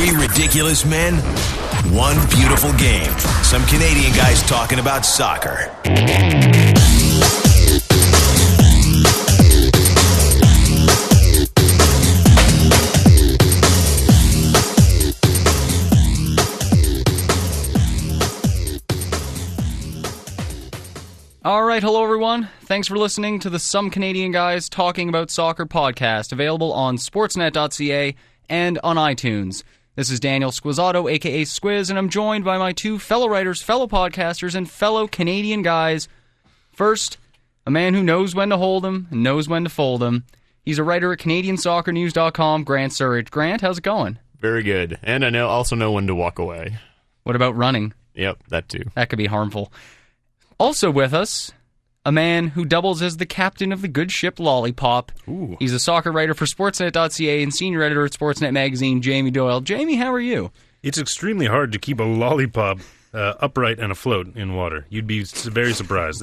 Three ridiculous men, one beautiful game. Some Canadian guys talking about soccer. All right, hello everyone. Thanks for listening to the Some Canadian Guys Talking About Soccer podcast, available on sportsnet.ca and on iTunes. This is Daniel Squizzato, a.k.a. Squiz, and I'm joined by my two fellow writers, fellow podcasters, and fellow Canadian guys. First, a man who knows when to hold them and knows when to fold them. He's a writer at CanadianSoccerNews.com, Grant Surridge. Grant, how's it going? Very good. And I also know when to walk away. What about running? Yep, that too. That could be harmful. Also with us, a man who doubles as the captain of the good ship Lollipop. Ooh. He's a soccer writer for Sportsnet.ca and senior editor at Sportsnet Magazine, Jamie Doyle. Jamie, how are you? It's extremely hard to keep a lollipop upright and afloat in water. You'd be very surprised.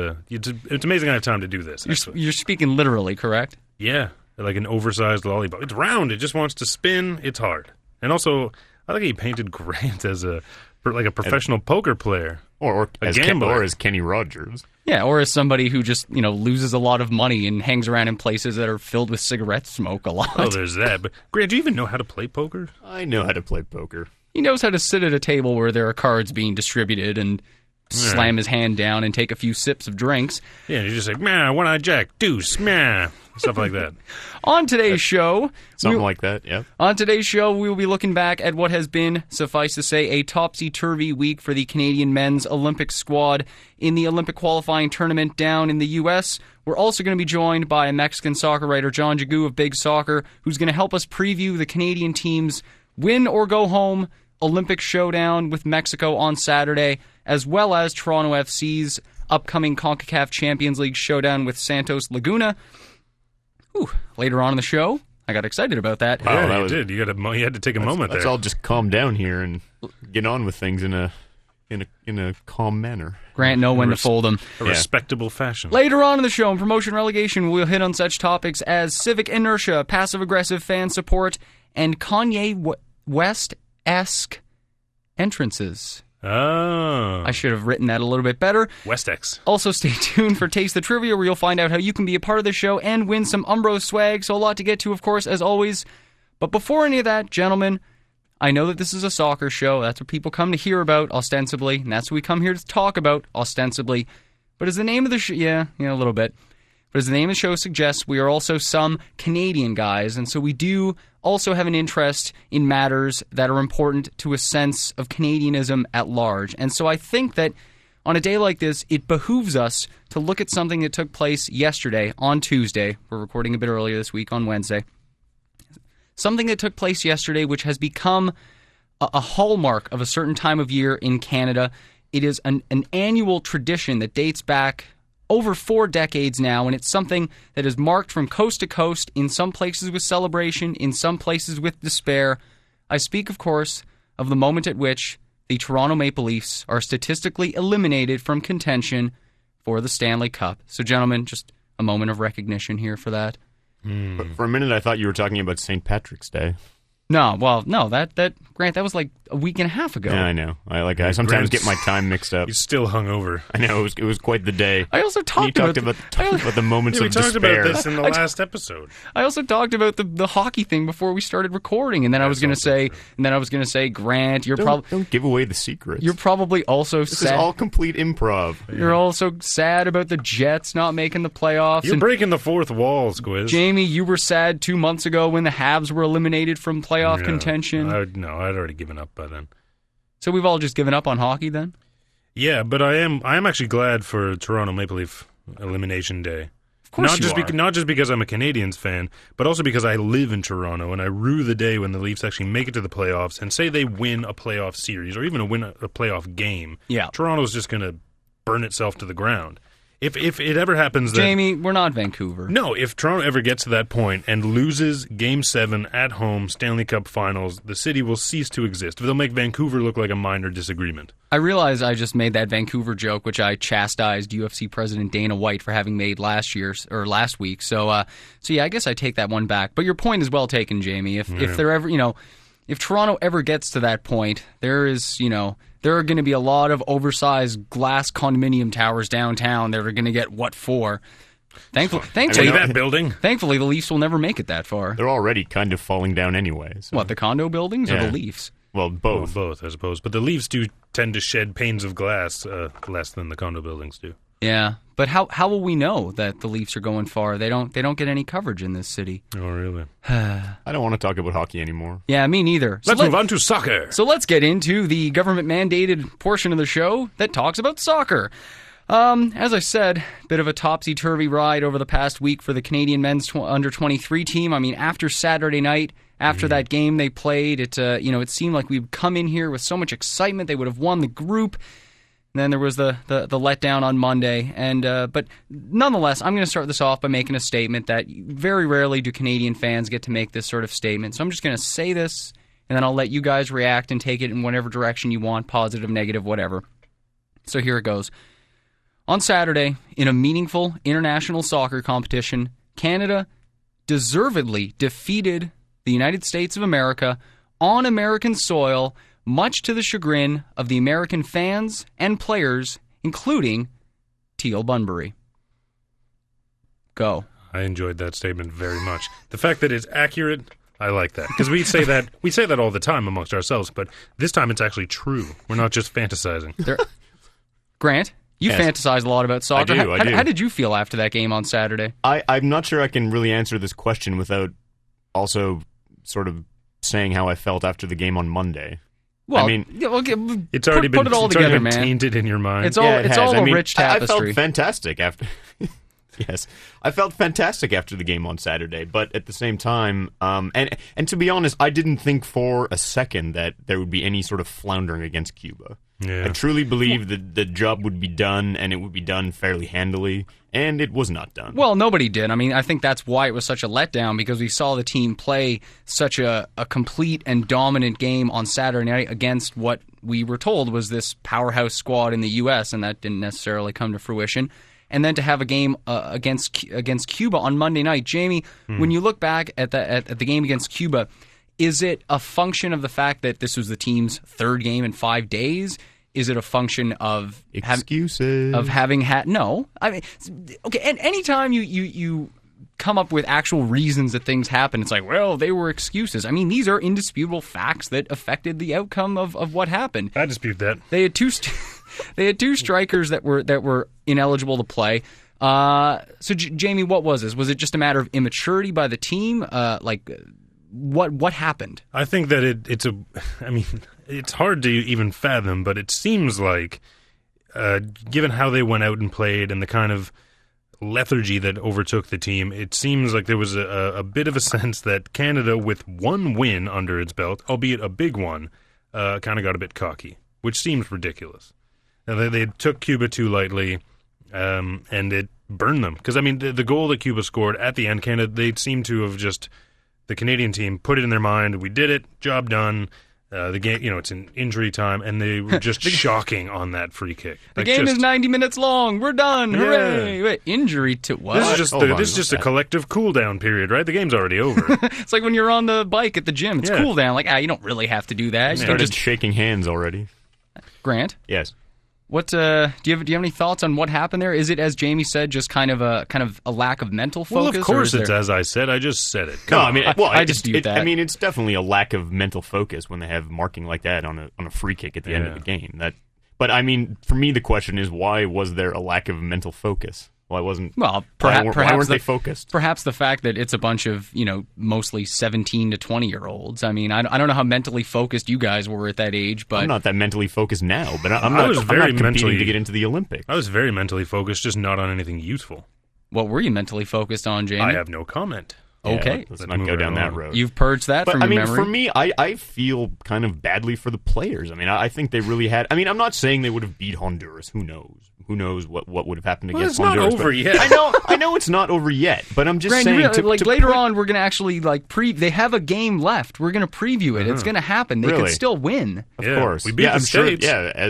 It's amazing I have time to do this. You're speaking literally, correct? Yeah, like an oversized lollipop. It's round. It just wants to spin. It's hard. And also, I like how you painted Grant as a professional poker player. Or a as gambler. Or as Kenny Rogers. Yeah, or as somebody who just, loses a lot of money and hangs around in places that are filled with cigarette smoke a lot. Oh, there's that. But Grant, do you even know how to play poker? I know how to play poker. He knows how to sit at a table where there are cards being distributed and slam his hand down and take a few sips of drinks. Yeah, you just say, meh, one-eyed jack, deuce, meh, stuff like that. On today's show... Something like that, yeah. On today's show, we will be looking back at what has been, suffice to say, a topsy-turvy week for the Canadian men's Olympic squad in the Olympic qualifying tournament down in the U.S. We're also going to be joined by a Mexican soccer writer, John Jagu of Big Soccer, who's going to help us preview the Canadian team's win-or-go-home Olympic showdown with Mexico on Saturday, as well as Toronto FC's upcoming CONCACAF Champions League showdown with Santos Laguna. Later on in the show, I got excited about that. Wow, yeah, you did. You had to take a moment there. Let's all just calm down here and get on with things in a calm manner. Grant know when to fold them. A respectable fashion. Later on in the show, in promotion relegation, we'll hit on such topics as civic inertia, passive-aggressive fan support, and Kanye West-esque entrances. Oh. I should have written that a little bit better. Westex. Also, stay tuned for Taste the Trivia, where you'll find out how you can be a part of the show and win some Umbro swag. So a lot to get to, of course, as always. But before any of that, gentlemen, I know that this is a soccer show. That's what people come to hear about, ostensibly. And that's what we come here to talk about, ostensibly. But as the name of the show... Yeah, a little bit. But as the name of the show suggests, we are also some Canadian guys. And so we do also have an interest in matters that are important to a sense of Canadianism at large. And so I think that on a day like this, it behooves us to look at something that took place yesterday on Tuesday. We're recording a bit earlier this week on Wednesday. Something that took place yesterday which has become a hallmark of a certain time of year in Canada. It is an annual tradition that dates back over 4 decades now, and it's something that is marked from coast to coast, in some places with celebration, in some places with despair. I speak, of course, of the moment at which the Toronto Maple Leafs are statistically eliminated from contention for the Stanley Cup. So, gentlemen, just a moment of recognition here for that. But for a minute, I thought you were talking about St. Patrick's Day. No, that Grant, that was like a week and a half ago. Yeah, I know. I sometimes get my time mixed up. He's still hungover. I know, it was quite the day. I also talked about the moments of despair. We talked about this in the last episode. I also talked about the hockey thing before we started recording, and then I was going to say, Grant, don't give away the secrets. You're probably also This sad. is all complete improv. You're also sad about the Jets not making the playoffs. You're breaking the fourth wall, Squiz. Jamie, you were sad 2 months ago when the Habs were eliminated from playoff contention. I'd already given up by then. So we've all just given up on hockey then? Yeah, but I am actually glad for Toronto Maple Leaf Elimination Day. Of course Not just because I'm a Canadians fan, but also because I live in Toronto and I rue the day when the Leafs actually make it to the playoffs and say they win a playoff series or even win a playoff game. Yeah. Toronto's just going to burn itself to the ground. If it ever happens that... Jamie, we're not Vancouver. No, if Toronto ever gets to that point and loses Game 7 at home, Stanley Cup Finals, the city will cease to exist. They'll make Vancouver look like a minor disagreement. I realize I just made that Vancouver joke, which I chastised UFC President Dana White for having made last week. So yeah, I guess I take that one back. But your point is well taken, Jamie. If they're ever, if Toronto ever gets to that point, there are going to be a lot of oversized glass condominium towers downtown that are going to get what for. Thankfully, that building. Thankfully, the Leafs will never make it that far. They're already kind of falling down anyway. So. What, the condo buildings or Yeah. the Leafs? Well, both. Well, both, I suppose. But the Leafs do tend to shed panes of glass less than the condo buildings do. Yeah, but how will we know that the Leafs are going far? They don't get any coverage in this city. Oh, really? I don't want to talk about hockey anymore. Yeah, me neither. Let's move on to soccer. So let's get into the government-mandated portion of the show that talks about soccer. As I said, bit of a topsy-turvy ride over the past week for the Canadian men's under-23 team. I mean, after Saturday night, after that game they played, it seemed like we'd come in here with so much excitement. They would have won the group. And then there was the letdown on Monday. But nonetheless, I'm going to start this off by making a statement that very rarely do Canadian fans get to make this sort of statement. So I'm just going to say this, and then I'll let you guys react and take it in whatever direction you want, positive, negative, whatever. So here it goes. On Saturday, in a meaningful international soccer competition, Canada deservedly defeated the United States of America on American soil, much to the chagrin of the American fans and players, including Teal Bunbury. Go. I enjoyed that statement very much. The fact that it's accurate, I like that. Because we say that all the time amongst ourselves, but this time it's actually true. We're not just fantasizing. Grant, you Yes. fantasize a lot about soccer. I do. How did you feel after that game on Saturday? I'm not sure I can really answer this question without also sort of saying how I felt after the game on Monday. Well, I mean, It's already been put it all it's already together, been man. tainted in your mind. It's all yeah, it it's has. all I a mean, rich I tapestry. felt fantastic after. Yes, I felt fantastic after the game on Saturday, but at the same time, and to be honest, I didn't think for a second that there would be any sort of floundering against Cuba. Yeah. I truly believed that the job would be done, and it would be done fairly handily, and it was not done. Well, nobody did. I mean, I think that's why it was such a letdown, because we saw the team play such a complete and dominant game on Saturday night against what we were told was this powerhouse squad in the U.S., and that didn't necessarily come to fruition. And then to have a game against Cuba on Monday night. Jamie, when you look back at the game against Cuba, is it a function of the fact that this was the team's third game in 5 days? Is it a function of excuses having had no? I mean, okay. And anytime you come up with actual reasons that things happen, it's like, well, they were excuses. I mean, these are indisputable facts that affected the outcome of what happened. I dispute that. They had two strikers that were ineligible to play. So Jamie, what was this? Was it just a matter of immaturity by the team? What happened? I think that it's hard to even fathom, but it seems like, given how they went out and played and the kind of lethargy that overtook the team, it seems like there was a bit of a sense that Canada, with one win under its belt, albeit a big one, kind of got a bit cocky, which seems ridiculous. Now, they took Cuba too lightly, and it burned them. Because, I mean, the goal that Cuba scored at the end, Canada, they seem to have just, the Canadian team put it in their mind, we did it, job done. The game, it's in injury time, and they were just shocking on that free kick. The game is 90 minutes long. We're done. Yeah. Hooray! Wait, injury to what? This is just a collective cool down period, right? The game's already over. It's like when you're on the bike at the gym. It's Yeah. cool down. Like, you don't really have to do that. You can started just shaking hands already. Grant. Yes. What do you have any thoughts on what happened there? Is it, as Jamie said, just kind of a lack of mental focus? Well, of course or is it's there... as I said. I just said it. No, I mean, I dispute that. I mean, it's definitely a lack of mental focus when they have marking like that on a free kick at the end of the game. But I mean, for me, the question is, why was there a lack of mental focus? Why wasn't? Well, why perhaps weren't they focused? Perhaps the fact that it's a bunch of mostly 17 to 20-year-olds. I mean, I don't know how mentally focused you guys were at that age, but I'm not that mentally focused now. But I'm was not very competing mentally to get into the Olympics. I was very mentally focused, just not on anything useful. what were you mentally focused on, Jamie? I have no comment. Okay. Yeah, let's Let's not move go right down that along. road. You've purged that But from I your mean, memory. for me, I feel kind of badly for the players. I mean, I think they really had. I mean, I'm not saying they would have beat Honduras. Who knows? Who knows what would have happened Well, against it's not Honduras? over but- yet. I know it's not over yet. But I'm just Grant, saying. later on, we're going to actually they have a game left. We're going to preview it. It's going to happen. They could Really? still win. Of Yeah, course, we beat I'm the sure. States. Yeah,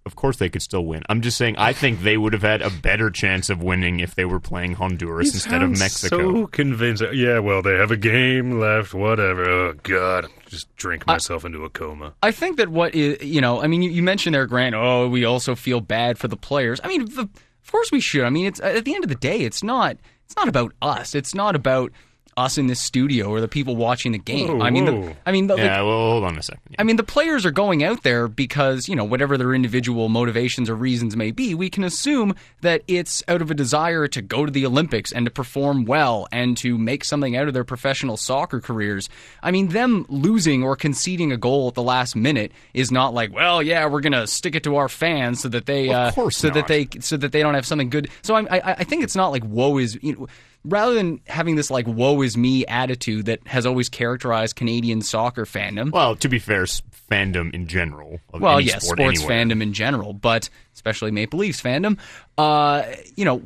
of course they could still win. I'm just saying I think they would have had a better chance of winning if they were playing Honduras instead of Mexico. So convincing. Yeah, well, they have a game left, whatever. Oh, God. Just drink myself into a coma. I think that what is, I mean, you mentioned there, Grant, we also feel bad for the players. I mean, of course we should. I mean, it's at the end of the day, it's not about us. It's not about us in this studio or the people watching the game. Whoa. Well, hold on a second. Yeah. I mean, the players are going out there because, whatever their individual motivations or reasons may be, we can assume that it's out of a desire to go to the Olympics and to perform well and to make something out of their professional soccer careers. I mean, them losing or conceding a goal at the last minute is not like, well, yeah, we're going to stick it to our fans so that they that they don't have something good. So I think it's not like woe is, rather than having this like woe is me attitude that has always characterized Canadian soccer fandom. Well, to be fair, fandom in general. Well, yes, sports fandom in general, but especially Maple Leafs fandom. I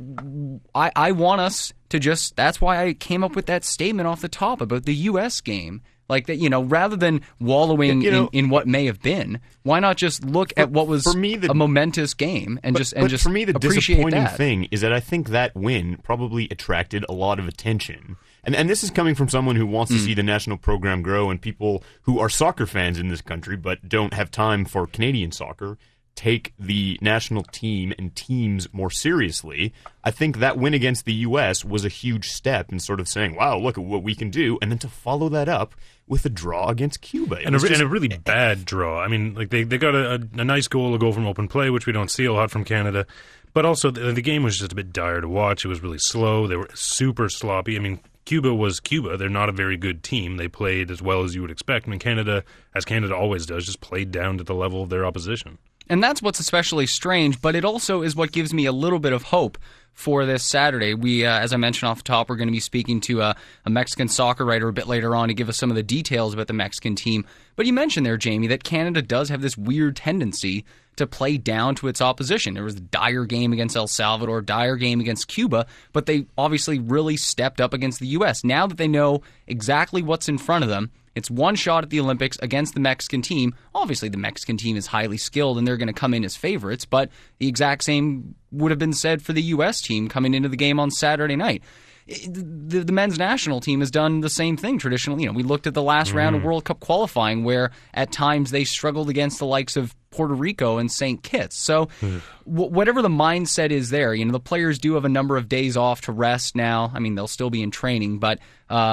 want us to just. That's why I came up with that statement off the top about the U.S. game. Like that, rather than wallowing in what may have been, why not just look at what was a momentous game and just for me, the appreciate disappointing that. thing is that I think that win probably attracted a lot of attention. And this is coming from someone who wants to see the national program grow, and people who are soccer fans in this country but don't have time for Canadian soccer take the national team and teams more seriously. I think that win against the U.S. was a huge step in sort of saying, wow, look at what we can do, and then to follow that up with a draw against Cuba. And a really bad draw. I mean, like they got a nice goal from open play, which we don't see a lot from Canada. But also, the game was just a bit dire to watch. It was really slow. They were super sloppy. I mean, Cuba was Cuba. They're not a very good team. They played as well as you would expect. I mean, Canada, as Canada always does, just played down to the level of their opposition. And that's what's especially strange, but it also is what gives me a little bit of hope for this Saturday. We, as I mentioned off the top, we're going to be speaking to a Mexican soccer writer a bit later on to give us some of the details about the Mexican team. But you mentioned there, Jamie, that Canada does have this weird tendency to play down to its opposition. There was a dire game against El Salvador, dire game against Cuba, but they obviously really stepped up against the U.S. Now that they know exactly what's in front of them, it's one shot at the Olympics against the Mexican team. Obviously, the Mexican team is highly skilled and they're going to come in as favorites, but the exact same would have been said for the U.S. team coming into the game on Saturday night. The men's national team has done the same thing traditionally. We looked at the last round of World Cup qualifying where at times they struggled against the likes of Puerto Rico and St. Kitts. So whatever the mindset is there, the players do have a number of days off to rest now. I mean, they'll still be in training, but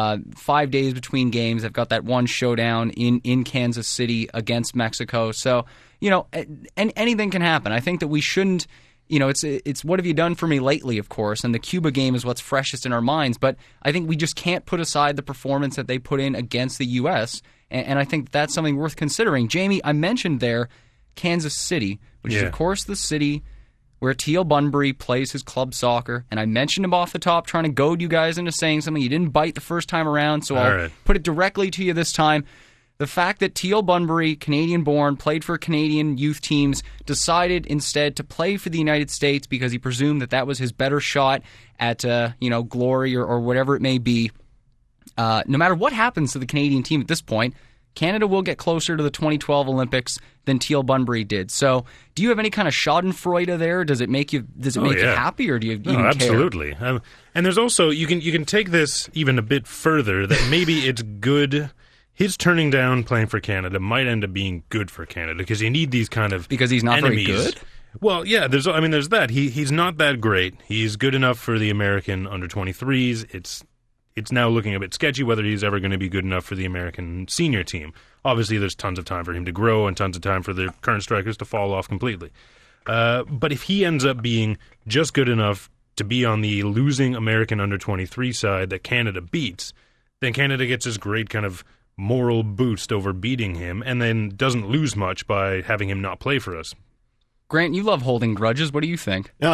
5 days between games. They've got that one showdown in Kansas City against Mexico. So, and anything can happen. I think that we shouldn't... it's what have you done for me lately, of course, and the Cuba game is what's freshest in our minds, but I think we just can't put aside the performance that they put in against the U.S., and I think that's something worth considering. Jamie, I mentioned there Kansas City, which is, of course, the city where Teal Bunbury plays his club soccer, and I mentioned him off the top trying to goad you guys into saying something. You didn't bite the first time around, so I'll put it directly to you this time. The fact that Teal Bunbury, Canadian-born, played for Canadian youth teams, decided instead to play for the United States because he presumed that was his better shot at, glory or whatever it may be. No matter what happens to the Canadian team at this point, Canada will get closer to the 2012 Olympics than Teal Bunbury did. So, do you have any kind of schadenfreude there? Does it make you happy, or do you even care? Absolutely. And there's also you can take this even a bit further. That maybe it's good. His turning down playing for Canada might end up being good for Canada because you need these kind of because he's not enemies. Very good. Well, yeah. There's that. He's not that great. He's good enough for the American under-23s. It's now looking a bit sketchy whether he's ever going to be good enough for the American senior team. Obviously, there's tons of time for him to grow and tons of time for the current strikers to fall off completely. But if he ends up being just good enough to be on the losing American under-23 side that Canada beats, then Canada gets this great kind of moral boost over beating him and then doesn't lose much by having him not play for us. Grant, you love holding grudges. What do you think? No,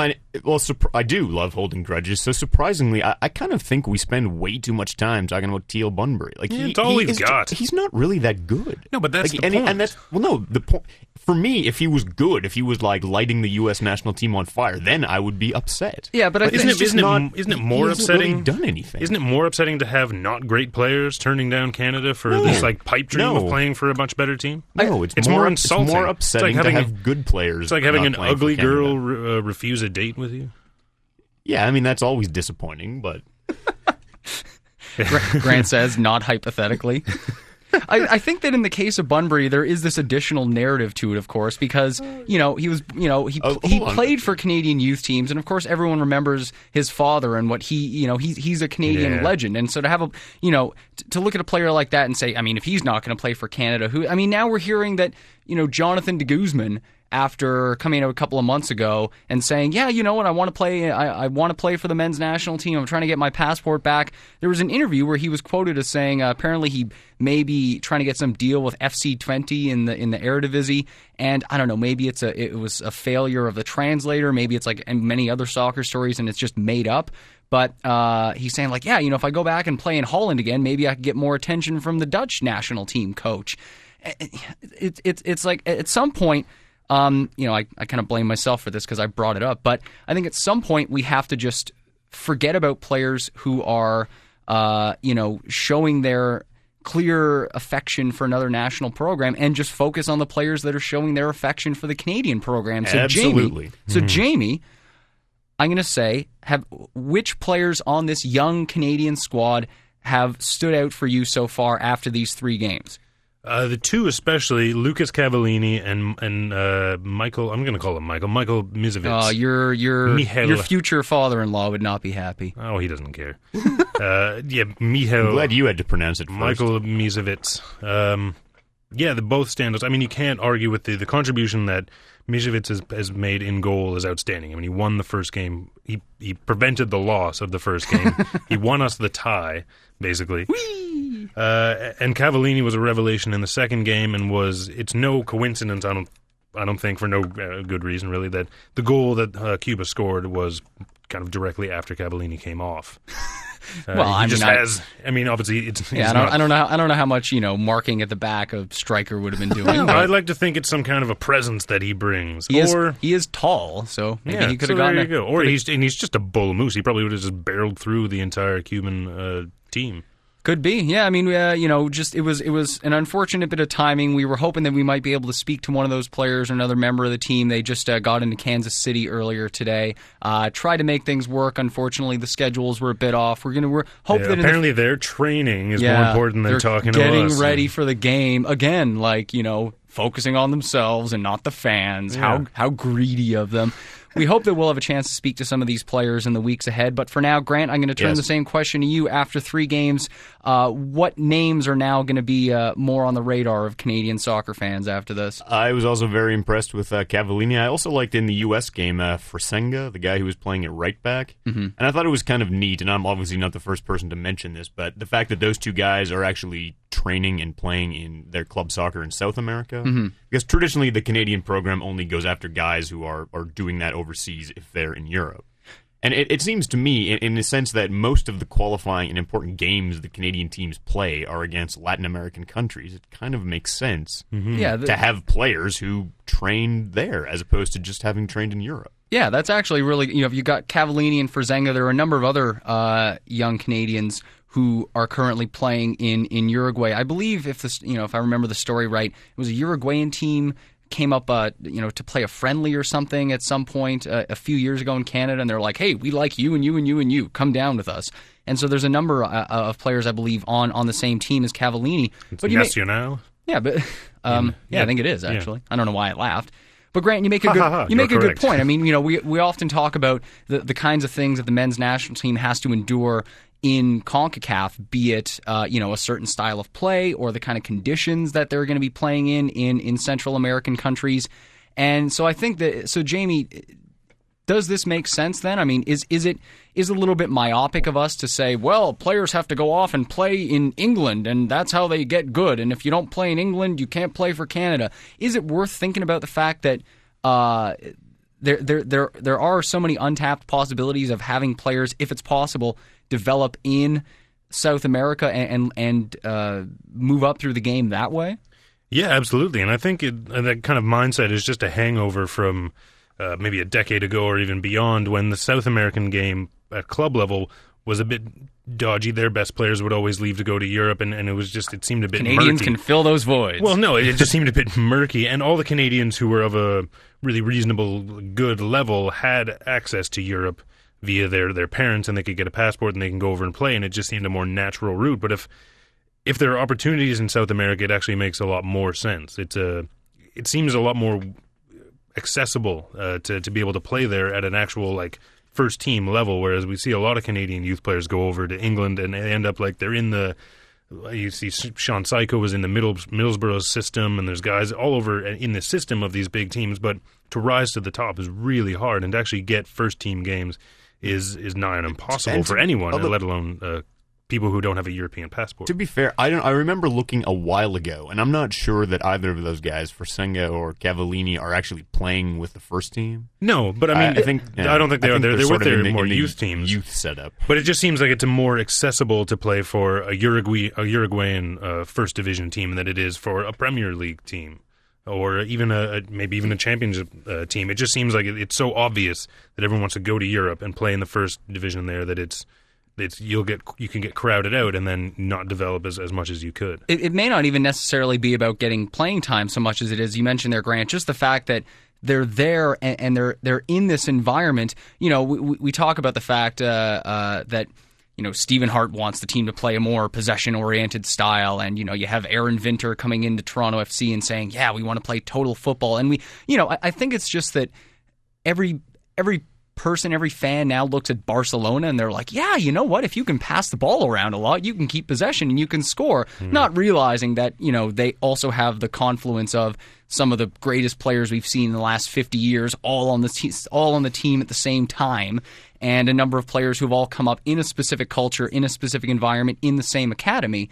I do love holding grudges. So surprisingly, I kind of think we spend way too much time talking about Teal Bunbury. Like it's all he's got. He's not really that good. No, but that's the point. And that's the point. For me, if he was good, if he was like lighting the U.S. national team on fire, then I would be upset. Yeah, but isn't it more upsetting? Really done anything? Isn't it more upsetting to have not great players turning down Canada for this like pipe dream of playing for a much better team? No, it's more insulting. It's more upsetting to have good players. It's like like having not an playing for ugly Canada. girl refuse a date with you? Yeah, I mean, that's always disappointing, but Grant says, not hypothetically. I think that in the case of Bunbury, there is this additional narrative to it, of course, because he hold on. played for Canadian youth teams, and of course everyone remembers his father and what he's a Canadian Yeah. legend, and so to have to look at a player like that and say, I mean, if he's not going to play for Canada, now we're hearing that Jonathan de Guzman, after coming out a couple of months ago and saying, yeah, you know what, I want to play. I want to play for the men's national team. I'm trying to get my passport back. There was an interview where he was quoted as saying apparently he may be trying to get some deal with FC Twente in the Eredivisie, and I don't know, maybe it was a failure of the translator. Maybe it's like many other soccer stories and it's just made up. But he's saying like, yeah, if I go back and play in Holland again, maybe I could get more attention from the Dutch national team coach. It's like at some point. I kind of blame myself for this because I brought it up, but I think at some point we have to just forget about players who are, showing their clear affection for another national program and just focus on the players that are showing their affection for the Canadian program. So Absolutely. Jamie, I'm going to say, which players on this young Canadian squad have stood out for you so far after these 3 games? The two especially, Lucas Cavallini and Michael. I'm going to call him Michael Mizovic. Your future father-in-law would not be happy. Oh, he doesn't care. Michael. I'm glad you had to pronounce it first. Michael Mizovic. The both standouts. I mean, you can't argue with the contribution that Mizovic has made in goal is outstanding. I mean, he won the first game. He prevented the loss of the first game. He won us the tie, basically. Whee! And Cavallini was a revelation in the second game, and it's no coincidence. I don't think, for no good reason really, that the goal that Cuba scored was kind of directly after Cavallini came off. Obviously, it's I don't know how much marking at the back a striker would have been doing. I'd like to think it's some kind of a presence that he brings. He is tall, so maybe he could have gotten. There you go. Or he's just a bull of moose. He probably would have just barreled through the entire Cuban team. Could be, yeah. I mean, just it was an unfortunate bit of timing. We were hoping that we might be able to speak to one of those players or another member of the team. They just got into Kansas City earlier today. Tried to make things work. Unfortunately, the schedules were a bit off. We're hope that apparently their training is more important than talking to us. Getting ready for the game again, focusing on themselves and not the fans. Yeah. How greedy of them. We hope that we'll have a chance to speak to some of these players in the weeks ahead. But for now, Grant, I'm going to turn the same question to you. After 3 games, what names are now going to be more on the radar of Canadian soccer fans after this? I was also very impressed with Cavallini. I also liked in the U.S. game Frasenga, the guy who was playing at right back. Mm-hmm. And I thought it was kind of neat, and I'm obviously not the first person to mention this, but the fact that those 2 guys are actually training and playing in their club soccer in South America. Mm-hmm. Because traditionally the Canadian program only goes after guys who are doing that overseas if they're in Europe. And it seems to me, in the sense that most of the qualifying and important games the Canadian teams play are against Latin American countries, it kind of makes sense to have players who train there as opposed to just having trained in Europe. Yeah, that's actually really, if you got Cavallini and Frasenga, there are a number of other young Canadians who are currently playing in Uruguay. I believe if I remember the story right, it was a Uruguayan team came up to play a friendly or something at some point a few years ago in Canada, and they're like, hey, we like you and you and you and you, come down with us. And so there's a number of players, I believe, on the same team as Cavallini. It's Nacional? I think it is, actually. Yeah. I don't know why I laughed. But Grant, you make a good point. I mean, we often talk about the kinds of things that the men's national team has to endure in CONCACAF, be it a certain style of play or the kind of conditions that they're going to be playing in Central American countries. And so I think that Jamie, does this make sense then? I mean, is it a little bit myopic of us to say, well, players have to go off and play in England and that's how they get good, and if you don't play in England, you can't play for Canada? Is it worth thinking about the fact that there are so many untapped possibilities of having players, if it's possible, develop in South America and move up through the game that way? Yeah, absolutely. And I think that kind of mindset is just a hangover from maybe a decade ago or even beyond, when the South American game at club level was a bit dodgy. Their best players would always leave to go to Europe, and it seemed a bit Canadians murky. can fill those voids. Well, no, it just seemed a bit murky, and all the Canadians who were of a really reasonable, good level had access to Europe via their parents, and they could get a passport and they can go over and play, and it just seemed a more natural route. But if there are opportunities in South America, it actually makes a lot more sense. It seems a lot more accessible to be able to play there at an actual first team level, whereas we see a lot of Canadian youth players go over to England and they end up they're in the. You see Sean Psycho was in the Middlesbrough system, and there's guys all over in the system of these big teams, but to rise to the top is really hard, and to actually get first team games is nigh on impossible for anyone, let alone people who don't have a European passport. To be fair, I remember looking a while ago, and I'm not sure that either of those guys, Forsenga or Cavallini, are actually playing with the first team. No, but I don't think they are. They're with their more youth teams. Youth setup. But it just seems like it's more accessible to play for a Uruguayan first division team than it is for a Premier League team, or even maybe even a championship team. It just seems like it's so obvious that everyone wants to go to Europe and play in the first division there that you can get crowded out and then not develop as much as you could. It may not even necessarily be about getting playing time so much as it is, you mentioned there, Grant, just the fact that they're there and they're in this environment. We talk about the fact that Stephen Hart wants the team to play a more possession-oriented style, and you have Aaron Vinter coming into Toronto FC and saying, "Yeah, we want to play total football." And I think it's just that every person, every fan now looks at Barcelona and they're like, yeah, you know what? If you can pass the ball around a lot, you can keep possession and you can score. Not realizing that, they also have the confluence of some of the greatest players we've seen in the last 50 years all on the team at the same time, and a number of players who've all come up in a specific culture, in a specific environment, in the same academy.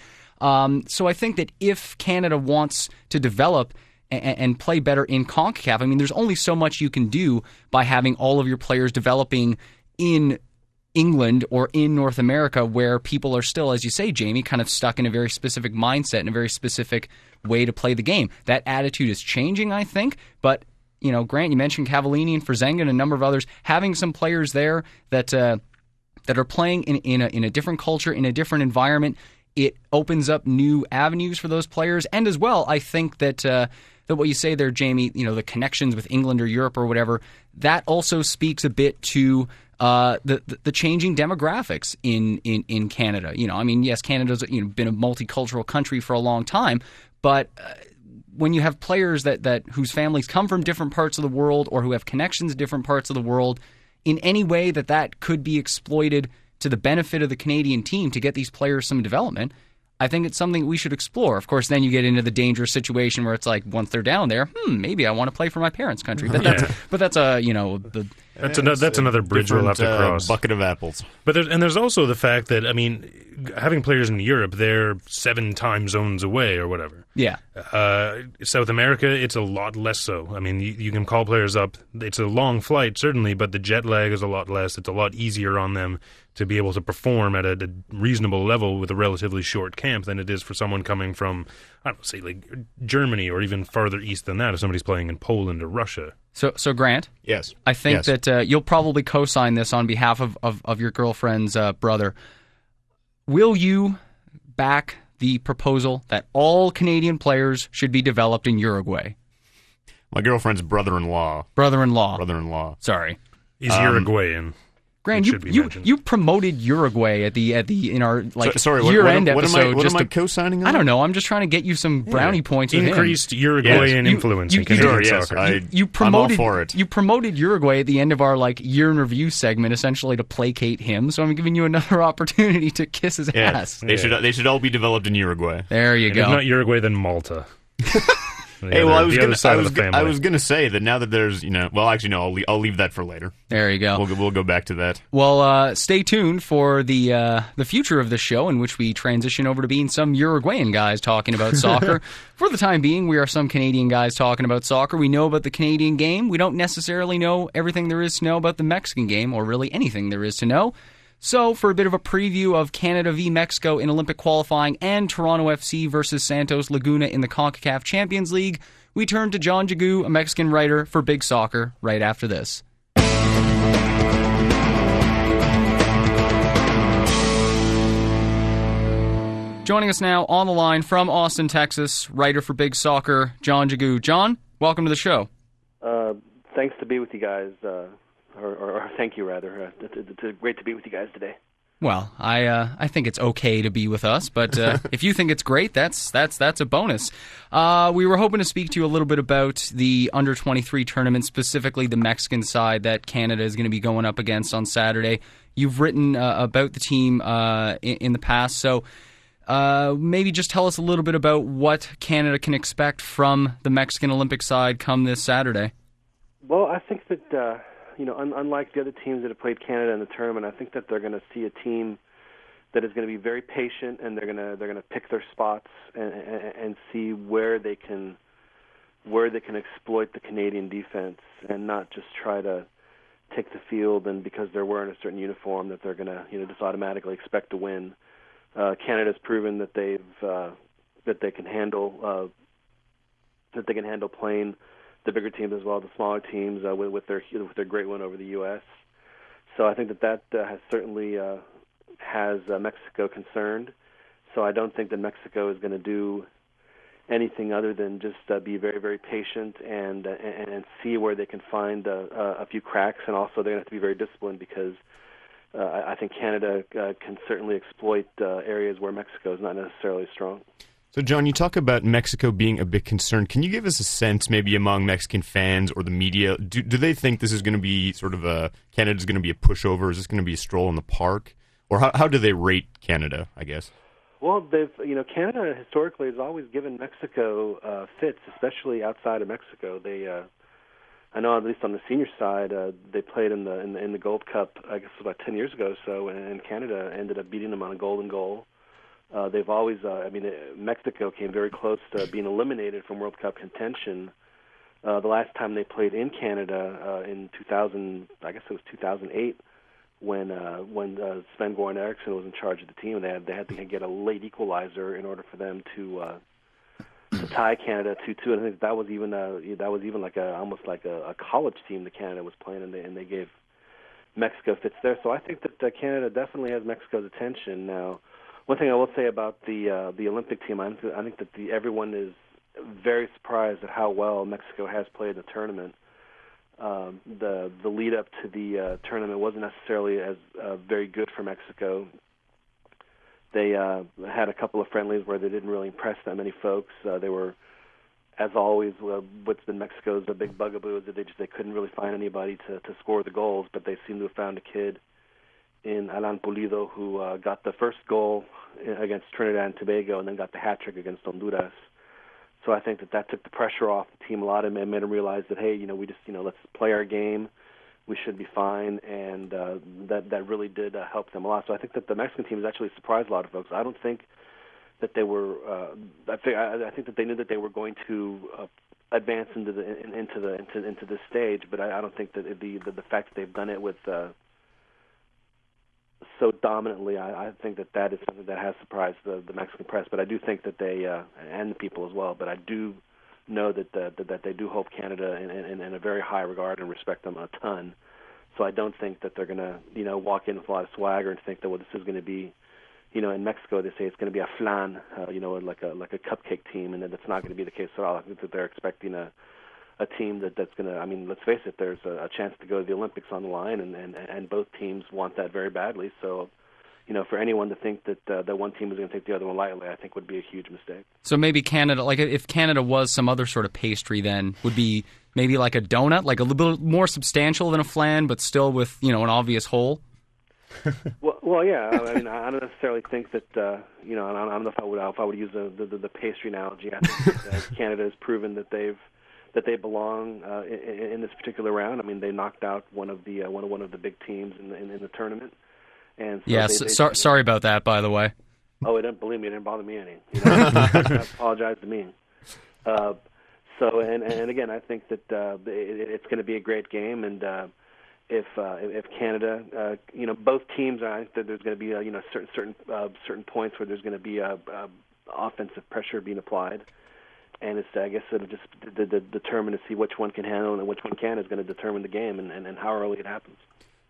So I think that if Canada wants to develop and play better in CONCACAF, there's only so much you can do by having all of your players developing in England or in North America, where people are still, as you say, Jamie, kind of stuck in a very specific mindset and a very specific way to play the game. That attitude is changing, I think, but Grant, you mentioned Cavallini and Forsenga and a number of others, having some players there that are playing in a different culture, in a different environment, it opens up new avenues for those players. And as well, I think that what you say there, Jamie, the connections with England or Europe or whatever, that also speaks a bit to the changing demographics in Canada. Yes, Canada's been a multicultural country for a long time, but when you have players that whose families come from different parts of the world or who have connections to different parts of the world, in any way that could be exploited to the benefit of the Canadian team to get these players some development, I think it's something we should explore. Of course, then you get into the dangerous situation where it's like, once they're down there, maybe I want to play for my parents' country. But that's another bridge we'll have to cross. Bucket of apples. But there's also the fact that having players in Europe, they're 7 time zones away or whatever. Yeah. South America, it's a lot less so. You can call players up. It's a long flight, certainly, but the jet lag is a lot less. It's a lot easier on them to be able to perform at a reasonable level with a relatively short camp than it is for someone coming from, Germany or even farther east than that if somebody's playing in Poland or Russia. So Grant? Yes. I think that you'll probably co-sign this on behalf of your girlfriend's brother. Will you back the proposal that all Canadian players should be developed in Uruguay? My girlfriend's brother-in-law. Brother-in-law. Sorry. He's Uruguayan. Grant, you promoted Uruguay in our year-end episode. What am I co-signing on? I don't know. I'm just trying to get you some brownie points. Increased Uruguayan influence in Canadian soccer. I'm all for it. You promoted Uruguay at the end of our year in review segment, essentially to placate him. So I'm giving you another opportunity to kiss his ass. They should all be developed in Uruguay. There you go. If not Uruguay, then Malta. I was gonna say that now that there's I'll leave that for later. There you go. We'll go back to that. Well, stay tuned for the future of the show, in which we transition over to being some Uruguayan guys talking about soccer. For the time being, we are some Canadian guys talking about soccer. We know about the Canadian game. We don't necessarily know everything there is to know about the Mexican game, or really anything there is to know. So, for a bit of a preview of Canada v. Mexico in Olympic qualifying and Toronto FC versus Santos Laguna in the CONCACAF Champions League, we turn to John Jagu, a Mexican writer for Big Soccer, right after this. Joining us now on the line from Austin, Texas, writer for Big Soccer, John Jagu. John, welcome to the show. Thanks to be with you guys, or thank you rather. It's great to be with you guys today. Well, I think it's okay to be with us, but if you think it's great, that's a bonus. We were hoping to speak to you a little bit about the Under-23 tournament, specifically the Mexican side that Canada is going to be going up against on Saturday. You've written about the team in the past, so maybe just tell us a little bit about what Canada can expect from the Mexican Olympic side come this Saturday. Well, I think that unlike the other teams that have played Canada in the tournament, I think that they're going to see a team that is going to be very patient, and they're going to pick their spots and see where they can exploit the Canadian defense, and not just try to take the field and because they're wearing a certain uniform that they're going to just automatically expect to win. Canada's proven that they can handle playing the bigger teams as well, the smaller teams, with their great win over the U.S. So I think that has certainly has Mexico concerned. So I don't think that Mexico is going to do anything other than just be very, very patient and see where they can find a few cracks, and also they're going to have to be very disciplined because I think Canada can certainly exploit areas where Mexico is not necessarily strong. So, John, you talk about Mexico being a bit concerned. Can you give us a sense, maybe among Mexican fans or the media, do they think this is going to be sort of Canada's going to be a pushover? Is this going to be a stroll in the park? Or how do they rate Canada, I guess? Well, Canada historically has always given Mexico fits, especially outside of Mexico. I know at least on the senior side, they played in the Gold Cup, I guess about 10 years ago or so, and Canada ended up beating them on a golden goal. They've always, Mexico came very close to being eliminated from World Cup contention. The last time they played in Canada in 2000, I guess it was 2008, when Sven-Goran Eriksson was in charge of the team, and they had to get a late equalizer in order for them to tie Canada 2-2. And I think that was even like almost like a college team that Canada was playing, and they gave Mexico fits there. So I think that Canada definitely has Mexico's attention now. One thing I will say about the Olympic team, I think that everyone is very surprised at how well Mexico has played the tournament. The lead up to the tournament wasn't necessarily as very good for Mexico. They had a couple of friendlies where they didn't really impress that many folks. They were, as always, what's been Mexico's a big bugaboo is that they couldn't really find anybody to score the goals, but they seem to have found a kid in Alan Pulido, who got the first goal against Trinidad and Tobago and then got the hat-trick against Honduras. So I think that took the pressure off the team a lot and made them realize that, hey, we just, let's play our game. We should be fine, and that really did help them a lot. So I think that the Mexican team has actually surprised a lot of folks. I don't think that they were I think that they knew that they were going to advance into this stage, but I don't think that the fact that they've done it with so dominantly, I think that is something that has surprised the Mexican press. But I do think that they and the people as well. But I do know that they do hold Canada in a very high regard and respect them a ton. So I don't think that they're going to walk in with a lot of swagger and think that this is going to be, in Mexico they say it's going to be a flan, like a cupcake team, and that's not going to be the case at all. I think that they're expecting a team that's going to, let's face it, there's a chance to go to the Olympics on the line, and both teams want that very badly. So, for anyone to think that one team is going to take the other one lightly, I think would be a huge mistake. So maybe Canada, like if Canada was some other sort of pastry, then would be maybe like a donut, like a little bit more substantial than a flan, but still with, an obvious hole? Well, yeah. I don't necessarily think that, I don't know if I would use the pastry analogy. I think that Canada has proven that they belong in this particular round. They knocked out one of the big teams in the tournament. And so yes, sorry about that, by the way. Oh, believe me, it didn't bother me any. I apologize to me. So again, I think that it's going to be a great game, and if Canada, both teams, I think that there's going to be certain points where there's going to be offensive pressure being applied. And it's, I guess, it'll just determine to see which one can handle and which one can is going to determine the game and how early it happens.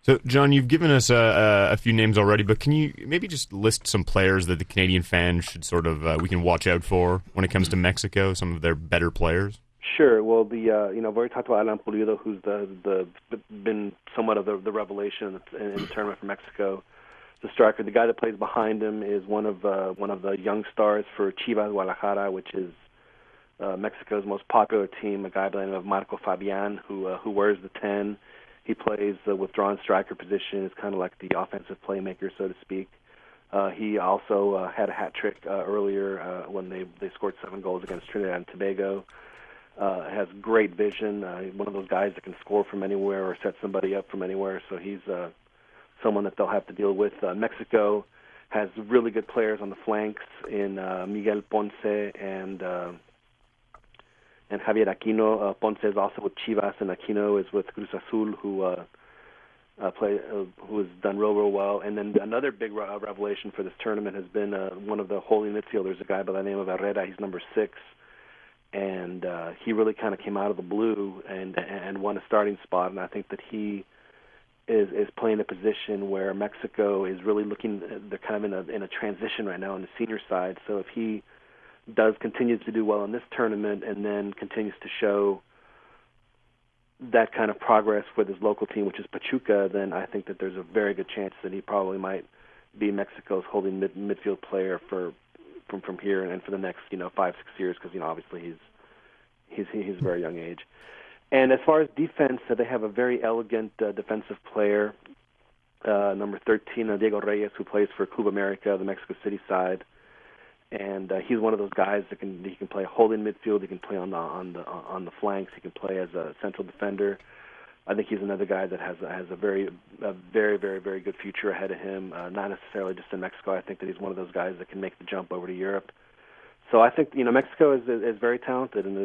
So, John, you've given us a few names already, but can you maybe just list some players that the Canadian fans should sort of we can watch out for when it comes to Mexico? Some of their better players. Sure. Well, we've already talked about Alan Pulido, who's been somewhat of the revelation in the tournament for Mexico. The striker, the guy that plays behind him, is one of the young stars for Chivas Guadalajara, which is Mexico's most popular team. A guy by the name of Marco Fabian, who wears the 10. He plays the withdrawn striker position. Is kind of like the offensive playmaker, so to speak. He also had a hat trick earlier when they scored 7 goals against Trinidad and Tobago. Has great vision. One of those guys that can score from anywhere or set somebody up from anywhere. So he's someone that they'll have to deal with. Mexico has really good players on the flanks in Miguel Ponce and Javier Aquino. Ponce is also with Chivas, and Aquino is with Cruz Azul, who has done real well. And then another big revelation for this tournament has been one of the holding midfielders, a guy by the name of Herrera. He's number 6. And he really kind of came out of the blue and won a starting spot. And I think that he is playing a position where Mexico is really looking. They're kind of in a transition right now on the senior side. So if he continues to do well in this tournament and then continues to show that kind of progress with his local team, which is Pachuca, then I think that there's a very good chance that he probably might be Mexico's holding midfield player from here and for the next 5-6 years, because obviously he's a very young age. And as far as defense, they have a very elegant defensive player, number 13, Diego Reyes, who plays for Club America, the Mexico City side. And he's one of those guys that he can play holding midfield. He can play on the flanks. He can play as a central defender. I think he's another guy that has a very, very, very good future ahead of him. Not necessarily just in Mexico. I think that he's one of those guys that can make the jump over to Europe. So I think Mexico is very talented, and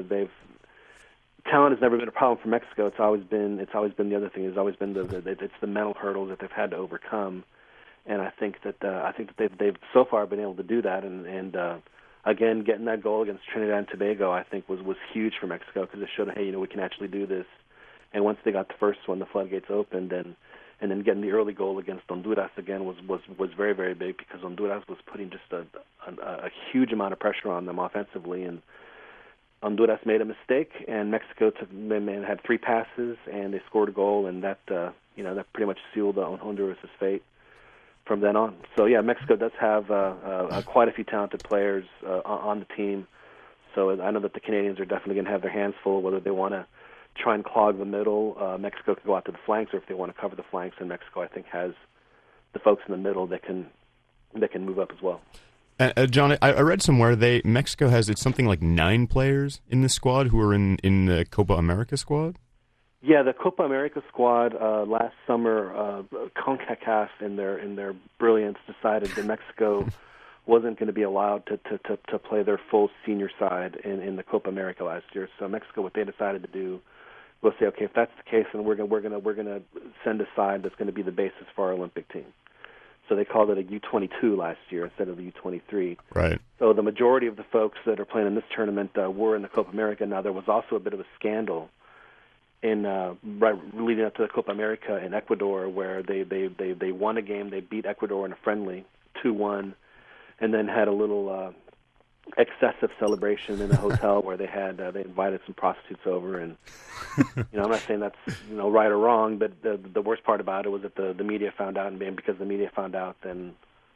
talent has never been a problem for Mexico. It's always been the other thing. It's always been it's the mental hurdles that they've had to overcome. And I think that they've so far been able to do that, and again, getting that goal against Trinidad and Tobago, I think was huge for Mexico, because it showed, hey, we can actually do this. And once they got the first one, the floodgates opened, and then getting the early goal against Honduras again was very, very big, because Honduras was putting just a huge amount of pressure on them offensively, and Honduras made a mistake, and Mexico had 3 passes, and they scored a goal, and that pretty much sealed Honduras' fate from then on. So yeah, Mexico does have quite a few talented players on the team. So I know that the Canadians are definitely going to have their hands full, whether they want to try and clog the middle. Mexico can go out to the flanks, or if they want to cover the flanks, and Mexico, I think, has the folks in the middle that can move up as well. John, I read somewhere Mexico has something like 9 players in the squad who are in the Copa America squad. Yeah, the Copa America squad last summer, CONCACAF in their brilliance decided that Mexico wasn't going to be allowed to play their full senior side in the Copa America last year. So Mexico, what they decided to do was say, okay, if that's the case, then we're going to send a side that's going to be the basis for our Olympic team. So they called it a U22 last year instead of the U23. Right. So the majority of the folks that are playing in this tournament were in the Copa America. Now, there was also a bit of a scandal in leading up to the Copa America in Ecuador, where they won a game. They beat Ecuador in a friendly 2-1, and then had a little excessive celebration in a hotel where they invited some prostitutes over. And I'm not saying that's right or wrong, but the worst part about it was that the media found out, and because the media found out, then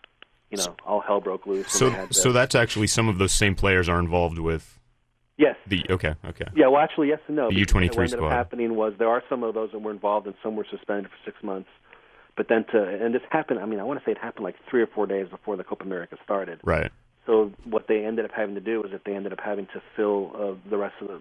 all hell broke loose. So that's actually some of those same players are involved with. Yes. Okay. Yeah, well, actually, yes and no. The U23 what ended squad. up happening was there are some of those that were involved, and some were suspended for 6 months. But then and this happened, I want to say it happened like 3 or 4 days before the Copa America started. Right. So what they ended up having to do was that they ended up having to fill the rest of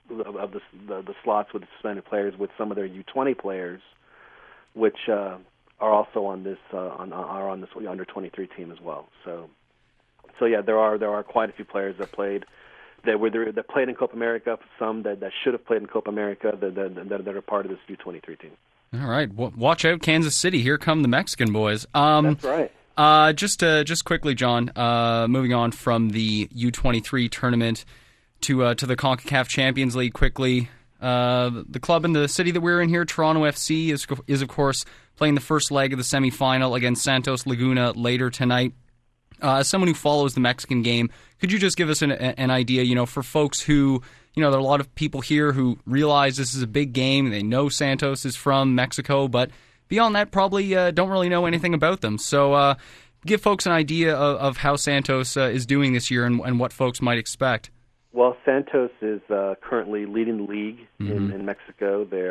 the slots with the suspended players with some of their U20 players, which are also on this on this under 23 team as well. So yeah, there are quite a few players that played. That played in Copa America, some that should have played in Copa America that are part of this U23 team. All right, watch out, Kansas City! Here come the Mexican boys. That's right. Just quickly, John. Moving on from the U23 tournament to the CONCACAF Champions League quickly. The club in the city that we're in here, Toronto FC, is of course playing the first leg of the semifinal against Santos Laguna later tonight. As someone who follows the Mexican game, could you just give us an idea, for folks who, there are a lot of people here who realize this is a big game, they know Santos is from Mexico, but beyond that probably don't really know anything about them. So give folks an idea of how Santos is doing this year and what folks might expect. Well, Santos is currently leading the league in Mexico. They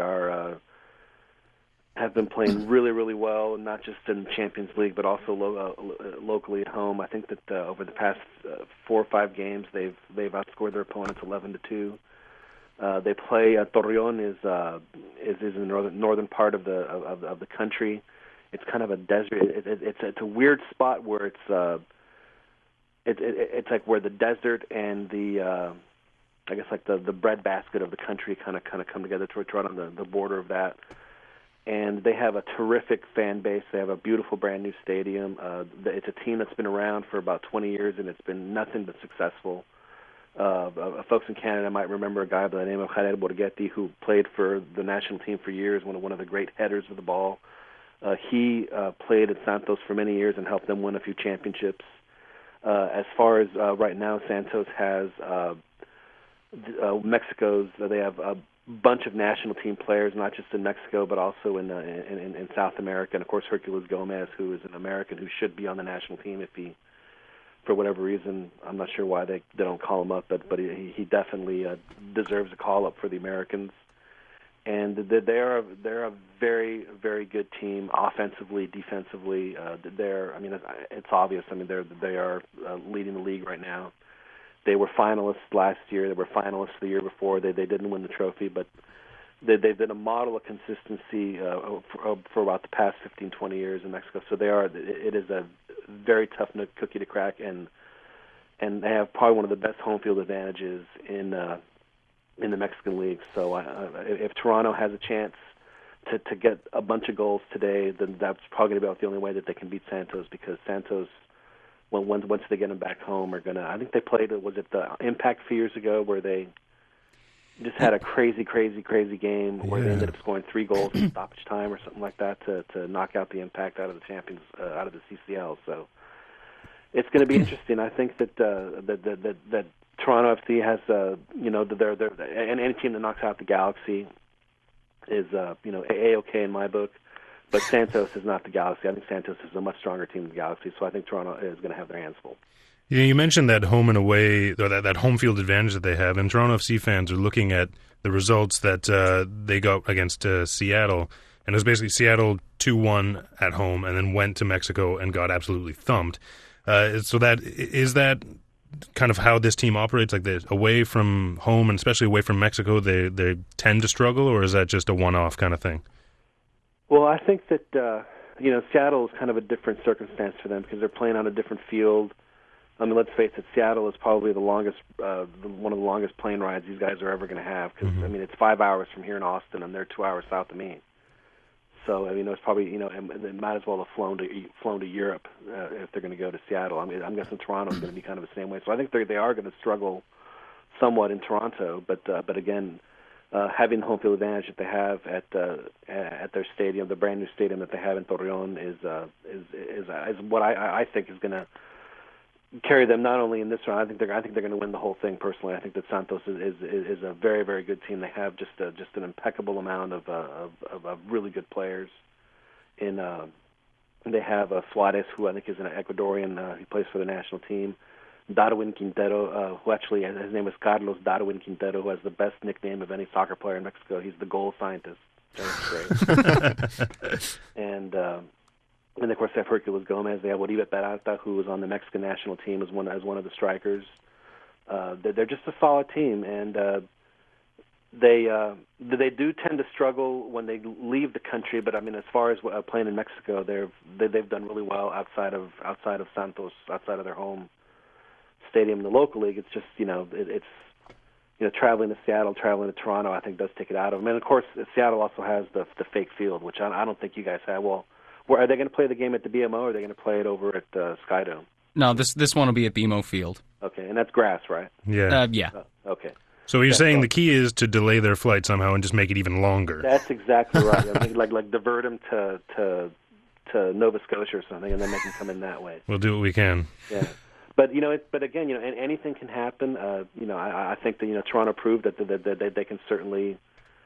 have been playing really, really well, not just in the Champions League, but also locally at home. I think that over the past 4 or 5 games, they've outscored their opponents 11-2. They play Torreon is in the northern part of the country. It's kind of a desert. It's a weird spot where it's like where the desert and the I guess like the breadbasket of the country kind of come together to right on the border of that. And they have a terrific fan base. They have a beautiful brand new stadium. It's a team that's been around for about 20 years, and it's been nothing but successful. Folks in Canada might remember a guy by the name of Javier Borghetti, who played for the national team for years, one of the great headers of the ball. He played at Santos for many years and helped them win a few championships. As far as right now, Santos has Mexico's. They have a bunch of national team players, not just in Mexico, but also in South America. And of course, Herculez Gomez, who is an American who should be on the national team if he, for whatever reason, I'm not sure why they don't call him up, but he definitely deserves a call up for the Americans. And they're a very, very good team, offensively, defensively. It's obvious. They are leading the league right now. They were finalists last year. They were finalists the year before. They didn't win the trophy, but they've been a model of consistency for about the past 15, 20 years in Mexico. So it is a very tough cookie to crack, and they have probably one of the best home field advantages in the Mexican League. So if Toronto has a chance to get a bunch of goals today, then that's probably going to be about the only way that they can beat Santos, because Santos, once they get them back home, are going to... I think they played, was it the Impact a few years ago, where they just had a crazy game where they ended up scoring 3 goals in stoppage time or something like that to knock out the Impact out of the champions, out of the CCL. So it's going to be interesting. I think that that Toronto FC has, and any team that knocks out the Galaxy is, A-okay in my book. But Santos is not the Galaxy. I think Santos is a much stronger team than the Galaxy, so I think Toronto is going to have their hands full. You mentioned that home and away, or that home field advantage that they have, and Toronto FC fans are looking at the results that they got against Seattle, and it was basically Seattle 2-1 at home, and then went to Mexico and got absolutely thumped. So is that kind of how this team operates? Like, away from home, and especially away from Mexico, they tend to struggle, or is that just a one-off kind of thing? Well, I think that Seattle is kind of a different circumstance for them because they're playing on a different field. I mean, let's face it, Seattle is probably the longest, one of the longest plane rides these guys are ever going to have. Because it's 5 hours from here in Austin, and they're 2 hours south of me. So it's probably they might as well have flown to Europe if they're going to go to Seattle. I mean, I'm guessing Toronto is going to be kind of the same way. So I think they are going to struggle somewhat in Toronto, but again. Having the home field advantage that they have at their stadium, the brand new stadium that they have in Torreon, is what I think is going to carry them not only in this round. I think they're going to win the whole thing. Personally, I think that Santos is a very, very good team. They have just an impeccable amount of really good players. They have Suarez, who I think is an Ecuadorian. He plays for the national team. Darwin Quintero, who actually, his name is Carlos Darwin Quintero, who has the best nickname of any soccer player in Mexico. He's the goal scientist. That's great. And of course they have Herculez Gomez. They have Oribe Peralta, who was on the Mexican national team as one of the strikers. They're just a solid team, and they do tend to struggle when they leave the country. But I mean, as far as playing in Mexico, they've done really well outside of Santos, outside of their home stadium in the local league. It's just traveling to Seattle, traveling to Toronto, I think does take it out of them. And of course, Seattle also has the fake field, which I don't think you guys have. Well, are they going to play the game at the BMO, or are they going to play it over at Skydome? No, this one will be at BMO Field. Okay, and that's grass, right? Yeah. Yeah. Okay. So you're saying the key is to delay their flight somehow and just make it even longer. That's exactly right. I mean, like divert them to Nova Scotia or something, and then make them come in that way. We'll do what we can. Yeah. But but again, anything can happen. I think that Toronto proved that they can certainly,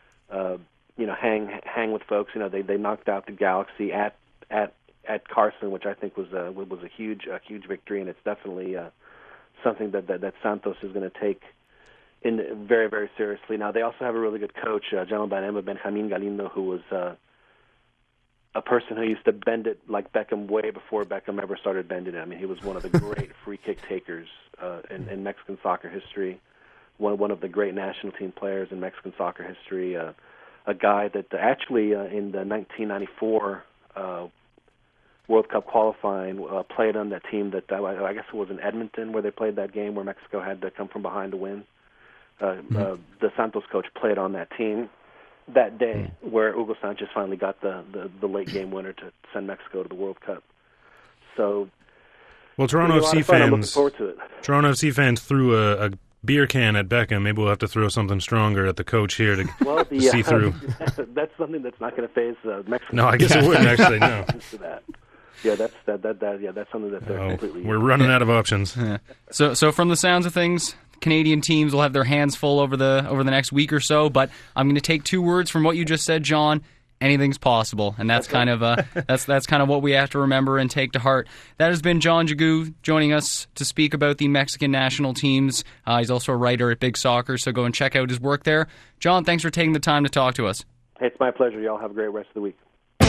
hang with folks. They knocked out the Galaxy at Carson, which I think was a huge victory, and it's definitely something that Santos is going to take in very, very seriously. Now they also have a really good coach, a gentleman by the name of Benjamin Galindo, who was a person who used to bend it like Beckham way before Beckham ever started bending it. I mean, he was one of the great free kick takers in Mexican soccer history, one of the great national team players in Mexican soccer history, a guy that actually in the 1994 World Cup qualifying played on that team that I guess it was in Edmonton where they played that game where Mexico had to come from behind to win. The Santos coach played on that team that day where Hugo Sanchez finally got the late game winner to send Mexico to the World Cup. So, well, Toronto FC fans, I'm looking forward to it. Toronto FC fans threw a beer can at Beckham. Maybe we'll have to throw something stronger at the coach here to see through. That's something that's not going to phase Mexico. No, I guess it wouldn't actually. No. Yeah, that's something that they're completely. We're running out of options. Yeah. So from the sounds of things, Canadian teams will have their hands full over the next week or so. But I'm going to take two words from what you just said, John. Anything's possible, and that's kind of that's kind of what we have to remember and take to heart. That has been John Jagu joining us to speak about the Mexican national teams. He's also a writer at Big Soccer, so go and check out his work there. John, thanks for taking the time to talk to us. Hey, it's my pleasure. Y'all have a great rest of the week.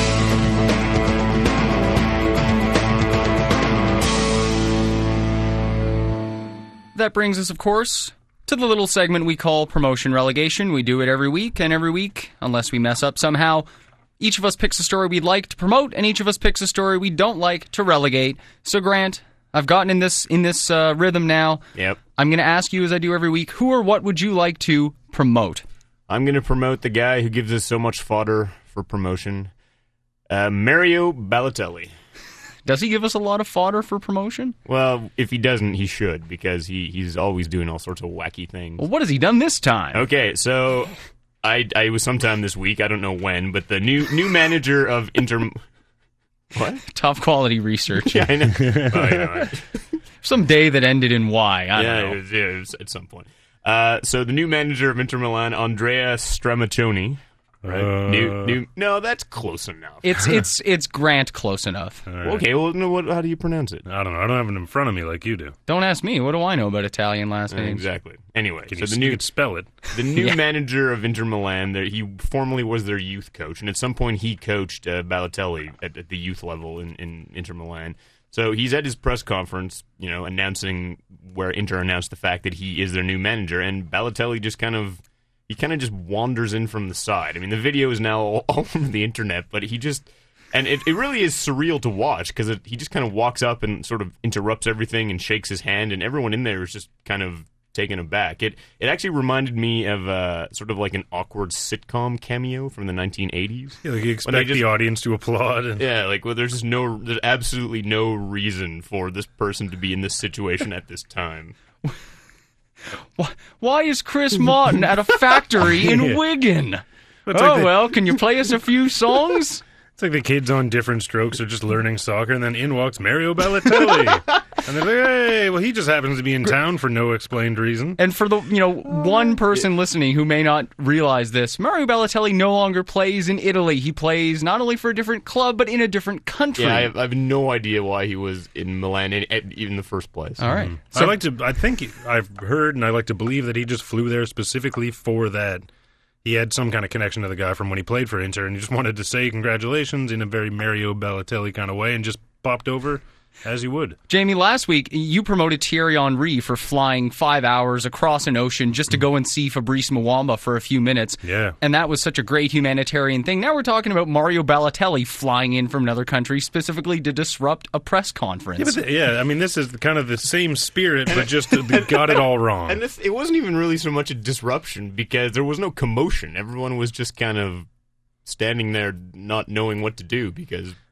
That brings us, of course, to the little segment we call Promotion Relegation. We do it every week, and every week, unless we mess up somehow, each of us picks a story we'd like to promote, and each of us picks a story we don't like to relegate. So, Grant, I've gotten in this rhythm now. Yep. I'm going to ask you, as I do every week, who or what would you like to promote? I'm going to promote the guy who gives us so much fodder for promotion, Mario Balotelli. Does he give us a lot of fodder for promotion? Well, if he doesn't, he should, because he's always doing all sorts of wacky things. Well, what has he done this time? Okay, so I was sometime this week, I don't know when, but the new manager of Inter... What? Top quality research. Yeah, I know. Oh, yeah. Some day that ended in Y. I don't know. It was at some point. So the new manager of Inter Milan, Andrea Stramaccioni. Right. No, that's close enough. It's Grant close enough. Right. Okay, well, how do you pronounce it? I don't know. I don't have it in front of me like you do. Don't ask me. What do I know about Italian last names? Exactly. Anyway, you could spell it. The new manager of Inter Milan, he formerly was their youth coach, and at some point he coached Balotelli at the youth level in Inter Milan. So he's at his press conference, announcing where Inter announced the fact that he is their new manager, and Balotelli just kind of wanders in from the side. I mean, the video is now all over the internet, but it really is surreal to watch because he just kind of walks up and sort of interrupts everything and shakes his hand, and everyone in there is just kind of taken aback. It actually reminded me of sort of like an awkward sitcom cameo from the 1980s. Yeah, like you expect the audience to applaud. There's absolutely no reason for this person to be in this situation at this time. Why is Chris Martin at a factory in Wigan? Well, can you play us a few songs? It's like the kids on Different Strokes are just learning soccer, and then in walks Mario Balotelli. And they're like, hey, well, he just happens to be in town for no explained reason. And for the one person listening who may not realize this, Mario Balotelli no longer plays in Italy. He plays not only for a different club, but in a different country. Yeah, I have no idea why he was in Milan in the first place. All right. So I think I've heard and I like to believe that he just flew there specifically for that. He had some kind of connection to the guy from when he played for Inter, and he just wanted to say congratulations in a very Mario Balotelli kind of way, and just popped over as you would. Jamie, last week you promoted Thierry Henry for flying 5 hours across an ocean just to go and see Fabrice Muamba for a few minutes. Yeah. And that was such a great humanitarian thing. Now we're talking about Mario Balotelli flying in from another country specifically to disrupt a press conference. I mean, this is kind of the same spirit, but just got it all wrong. And it wasn't even really so much a disruption because there was no commotion. Everyone was just kind of standing there not knowing what to do because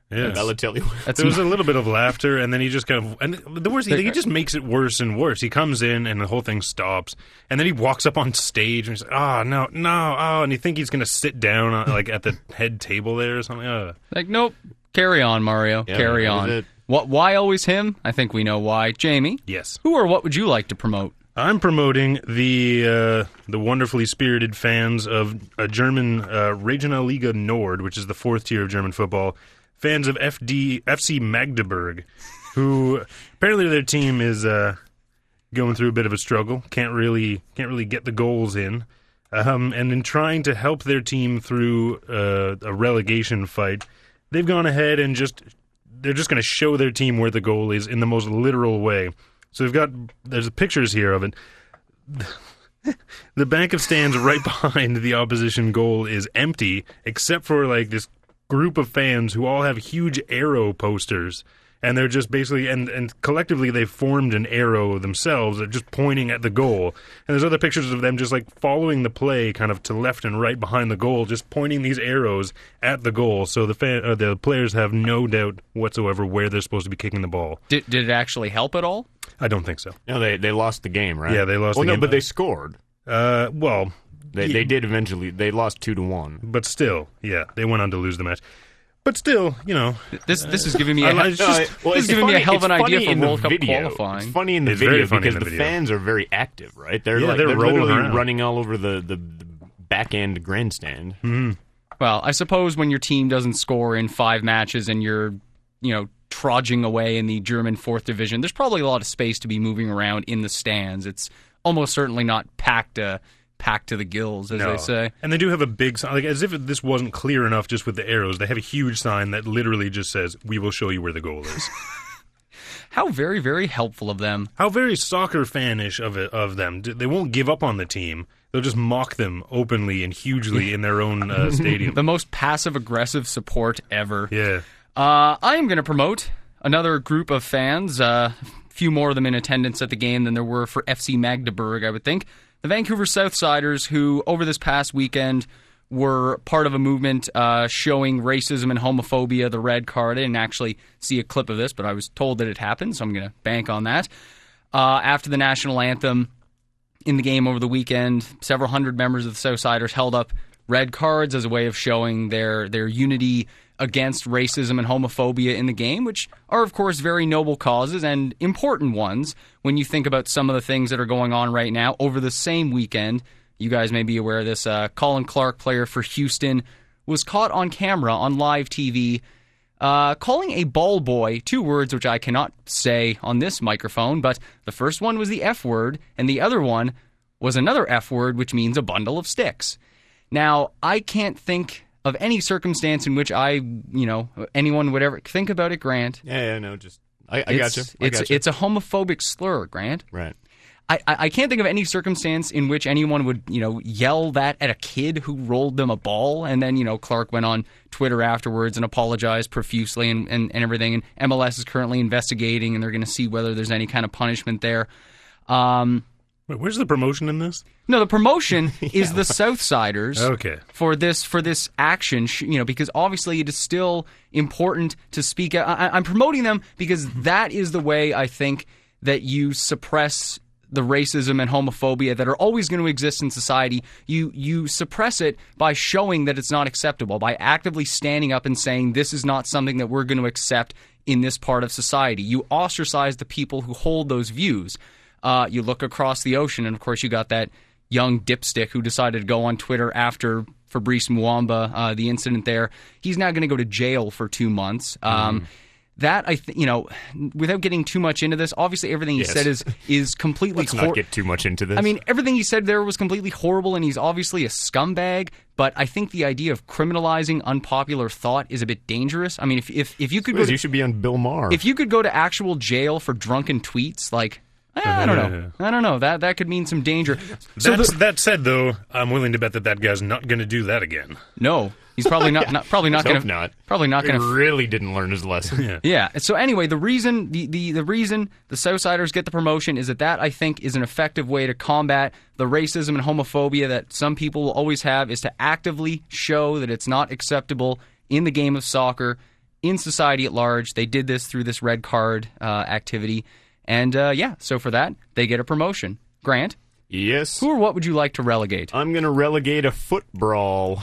Yeah. Balotelli. There was a little bit of laughter, and then he just kind of... And the worst thing, he just makes it worse and worse. He comes in, and the whole thing stops, and then he walks up on stage, and he's like, no, and you think he's going to sit down like at the head table there or something. Like, nope. Carry on, Mario. Yeah, Carry that was on. it. Why always him? I think we know why. Jamie? Yes. Who or what would you like to promote? I'm promoting the wonderfully spirited fans of a German Regionalliga Nord, which is the fourth tier of German football. Fans of FC Magdeburg, who apparently their team is going through a bit of a struggle. Can't really get the goals in, and in trying to help their team through a relegation fight, they've gone ahead and they're just going to show their team where the goal is in the most literal way. So there's pictures here of it. The bank of stands right behind the opposition goal is empty, except for like this group of fans who all have huge arrow posters, and they're just basically and collectively they've formed an arrow themselves, they're just pointing at the goal. And there's other pictures of them just like following the play kind of to left and right behind the goal, just pointing these arrows at the goal, so the players have no doubt whatsoever where they're supposed to be kicking the ball. Did it actually help at all? I don't think so. No, they lost the game, right? Yeah, they lost the game. game. But they scored. Well... They did eventually. They lost 2-1. But still, yeah, they went on to lose the match. But still, This is giving me a It's giving me a hell of an idea for in the World Cup video. qualifying. It's funny in the It's very video funny because in the the video. fans are very active, right? They're they're rolling literally around. running all over the back end grandstand. Well, I suppose when your team doesn't score in 5 matches and you're, trudging away in the German 4th Division, there's probably a lot of space to be moving around in the stands. It's almost certainly not packed to the gills, as they say. And they do have a big sign, like as if this wasn't clear enough just with the arrows. They have a huge sign that literally just says, "We will show you where the goal is." How very, very helpful of them. How very soccer fanish of them. They won't give up on the team. They'll just mock them openly and hugely in their own stadium. The most passive-aggressive support ever. Yeah. I am going to promote another group of fans, a few more of them in attendance at the game than there were for FC Magdeburg, I would think. The Vancouver Southsiders, who over this past weekend were part of a movement showing racism and homophobia, the red card. I didn't actually see a clip of this, but I was told that it happened, so I'm going to bank on that. After the national anthem in the game over the weekend, several hundred members of the Southsiders held up red cards as a way of showing their unity against racism and homophobia in the game, which are, of course, very noble causes and important ones when you think about some of the things that are going on right now. Over the same weekend, you guys may be aware of this, Colin Clark, player for Houston, was caught on camera on live TV calling a ball boy 2 words which I cannot say on this microphone, but the first one was the F word, and the other one was another F word, which means a bundle of sticks. Now, I can't think of any circumstance in which anyone would ever think about it, Grant. Yeah, no, just I got you. It's a homophobic slur, Grant. Right. I can't think of any circumstance in which anyone would, yell that at a kid who rolled them a ball. And then, Clark went on Twitter afterwards and apologized profusely and everything. And MLS is currently investigating, and they're going to see whether there's any kind of punishment there. Wait, where's the promotion in this? No, the promotion is the Southsiders. Okay. For this action, because obviously it is still important to speak out. I'm promoting them because that is the way I think that you suppress the racism and homophobia that are always going to exist in society. You suppress it by showing that it's not acceptable, by actively standing up and saying this is not something that we're going to accept in this part of society. You ostracize the people who hold those views. You look across the ocean, and of course you got that young dipstick who decided to go on Twitter after Fabrice Muamba, the incident there. He's now going to go to jail for 2 months. That, without getting too much into this, obviously everything he said is completely... Let's not get too much into this. I mean, everything he said there was completely horrible, and he's obviously a scumbag, but I think the idea of criminalizing unpopular thought is a bit dangerous. I mean, if you could you should be on Bill Maher. If you could go to actual jail for drunken tweets, like... I don't know. That could mean some danger. That said, though, I'm willing to bet that guy's not going to do that again. No, he's probably not. Probably not going to. Probably not going to. Really didn't learn his lesson. Yeah. So anyway, the reason the reason the Southsiders get the promotion is that I think is an effective way to combat the racism and homophobia that some people will always have, is to actively show that it's not acceptable in the game of soccer. in society at large. They did this through this red card activity. And so for that, they get a promotion. Grant? Yes. Who or what would you like to relegate? I'm going to relegate a foot brawl.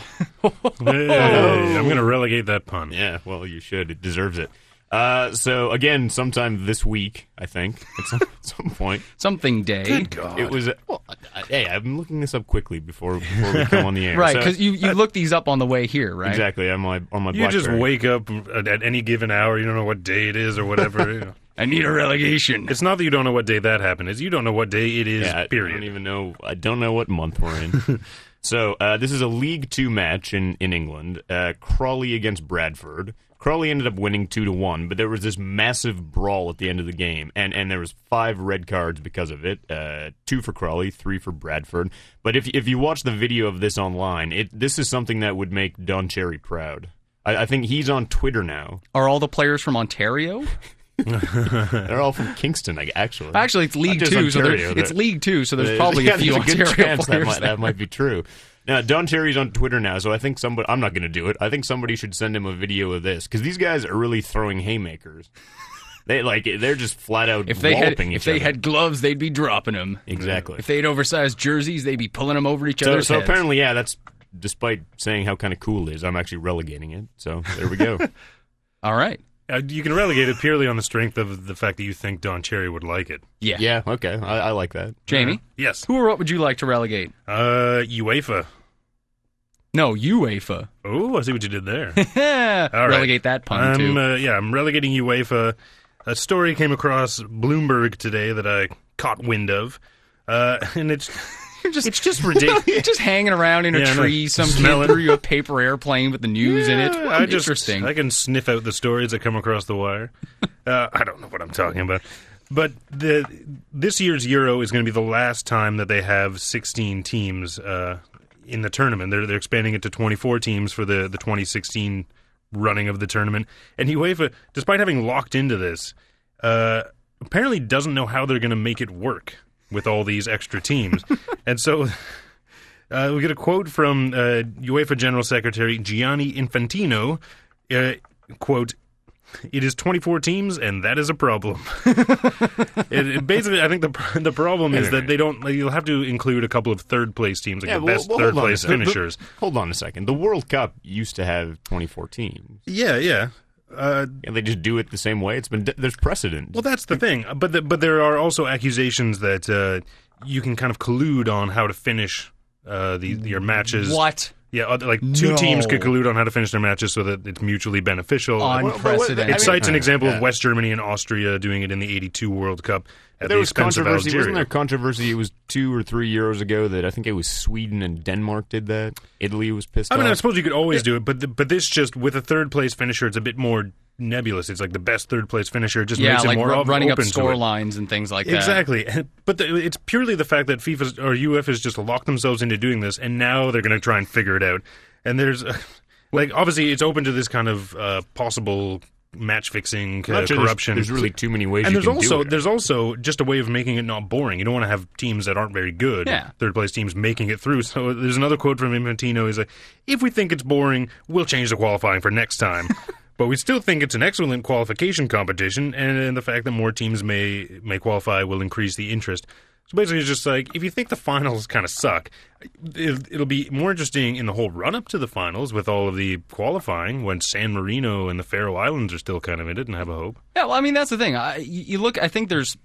Hey, I'm going to relegate that pun. Yeah, well, you should. It deserves it. So, again, sometime this week, I think, at some point. Something day. Good God. It was, hey, I'm looking this up quickly before we come on the air. Right, So- because you look these up on the way here, right? Exactly, on my You BlackBerry. just wake up at any given hour. You don't know what day it is or whatever. You know. I need a relegation. It's not that you don't know what day that happened. It's you don't know what day it is, Yeah, period. I don't even know. I don't know what month we're in. So this is a League 2 match in England. Crawley against Bradford. Crawley ended up winning 2-1, but there was this massive brawl at the end of the game, and there was 5 red cards because of it. 2 for Crawley, 3 for Bradford. But if you watch the video of this online, this is something that would make Don Cherry proud. I think he's on Twitter now. Are all the players from Ontario? They're all from Kingston, actually. Actually, it's League Not just 2, so Ontario, it's they're- League 2, so there's probably a few there's good Ontario chance players that might be true. Now, Don Cherry's on Twitter now, so I think somebody... I'm not going to do it. I think somebody should send him a video of this, because these guys are really throwing haymakers. They're just flat out If they walloping each other. had gloves, they'd be dropping them. Exactly. If they had oversized jerseys, they'd be pulling them over each other's So heads. apparently, yeah, that's... Despite saying how kind of cool it is, I'm actually relegating it. So there we go. All right. You can relegate it purely on the strength of the fact that you think Don Cherry would like it. Yeah. Yeah, okay. I like that. Jamie, Yes. who or what would you like to relegate? UEFA. No, UEFA. Oh, I see what you did there. All right. Relegate that pun, too. I'm relegating UEFA. A story came across Bloomberg today that I caught wind of, and it's just ridiculous. You're just hanging around in a Yeah, I know. tree. Some Smell kid it. threw you a paper airplane with the news in it. Interesting. I can sniff out the stories that come across the wire. I don't know what I'm talking about. But this year's Euro is going to be the last time that they have 16 teams in the tournament. They're expanding it to 24 teams for the 2016 running of the tournament. And UEFA, despite having locked into this, apparently doesn't know how they're going to make it work with all these extra teams. And so we get a quote from UEFA General Secretary Gianni Infantino, quote, "It is 24 teams, and that is a problem." Basically, I think the problem is that you'll have to include a couple of third-place teams, like the best hold on a third-place second. finishers. Hold on a second. The World Cup used to have 24 teams. Yeah. And they just do it the same way. There's precedent. Well, that's the thing. But there are also accusations that you can kind of collude on how to finish your matches. What? Yeah, like two No. teams could collude on how to finish their matches so that it's mutually beneficial. Unprecedented. It cites an example of Yeah. West Germany and Austria doing it in the '82 World Cup at There the was expense of controversy. Algeria. Wasn't there controversy? It was 2 or 3 years ago that I think it was Sweden and Denmark did that. Italy was pissed I mean, off. I suppose you could always do it, but this just with a third place finisher, it's a bit more nebulous. It's like the best third place finisher. It just Yeah, makes like it more running up open to score it. lines and things like that. Exactly, but it's purely the fact that FIFA or UEFA has just locked themselves into doing this, and now they're going to try and figure it out. And there's, obviously, it's open to this kind of possible match fixing, Not sure corruption. There's really too many ways and you can do it. there's also just a way of making it not boring. You don't want to have teams that aren't very good, Yeah. third place teams making it through. So there's another quote from Infantino: "Is like, if we think it's boring, we'll change the qualifying for next time." But we still think it's an excellent qualification competition, and the fact that more teams may qualify will increase the interest. So basically, it's just like, if you think the finals kind of suck, it'll be more interesting in the whole run-up to the finals with all of the qualifying when San Marino and the Faroe Islands are still kind of in it and have a hope. Yeah, well, I mean, that's the thing. You look, I think there's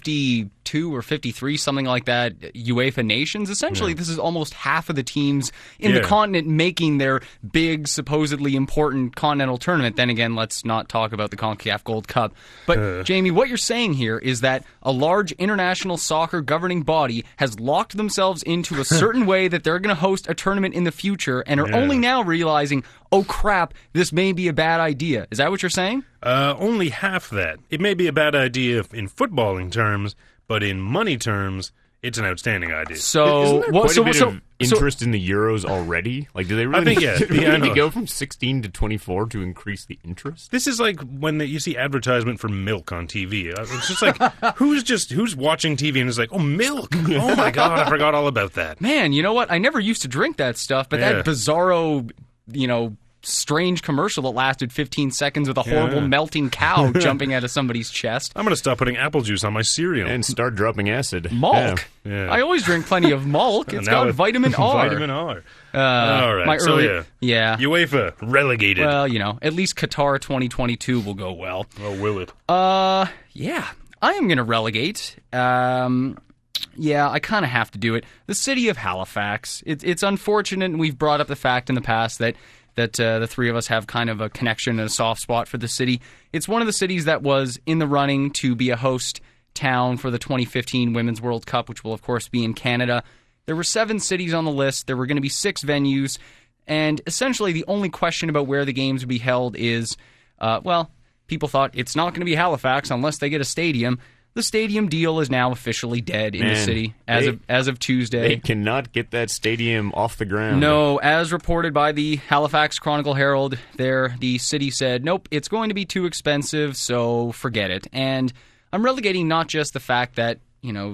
52 or 53, something like that, UEFA nations. Essentially, this is almost half of the teams in the continent making their big, supposedly important continental tournament. Then again, let's not talk about the CONCACAF Gold Cup. But, Jamie, what you're saying here is that a large international soccer governing body has locked themselves into a certain way that they're going to host a tournament in the future and are only now realizing, oh crap, this may be a bad idea. Is that what you're saying? Only half that. It may be a bad idea in footballing terms, but in money terms, it's an outstanding idea. So, Isn't there quite a bit of interest in the Euros already? Like, do they really, think, yeah. do they Yeah, I need to know. go from 16 to 24 to increase the interest? This is like when you see advertisement for milk on TV. It's just like, who's watching TV and is like, oh, milk? Oh my God, I forgot all about that. man, you know what? I never used to drink that stuff, but Yeah. that bizarro, strange commercial that lasted 15 seconds with a horrible melting cow jumping out of somebody's chest. I'm going to stop putting apple juice on my cereal. And start dropping acid. Malk. Yeah. I always drink plenty of Malk. It's got vitamin R. Vitamin R. All right. UEFA relegated. Well, at least Qatar 2022 will go well. Oh, will it? Yeah. I am going to relegate. Yeah, I kind of have to do it. The city of Halifax. It's unfortunate, and we've brought up the fact in the past that the three of us have kind of a connection and a soft spot for the city. It's one of the cities that was in the running to be a host town for the 2015 Women's World Cup, which will, of course, be in Canada. There were 7 cities on the list. There were going to be 6 venues, and essentially the only question about where the games would be held is, people thought it's not going to be Halifax unless they get a stadium. The stadium deal is now officially dead in the city as of Tuesday. They cannot get that stadium off the ground. No, as reported by the Halifax Chronicle-Herald, the city said, nope, it's going to be too expensive, so forget it. And I'm relegating not just the fact that, I'm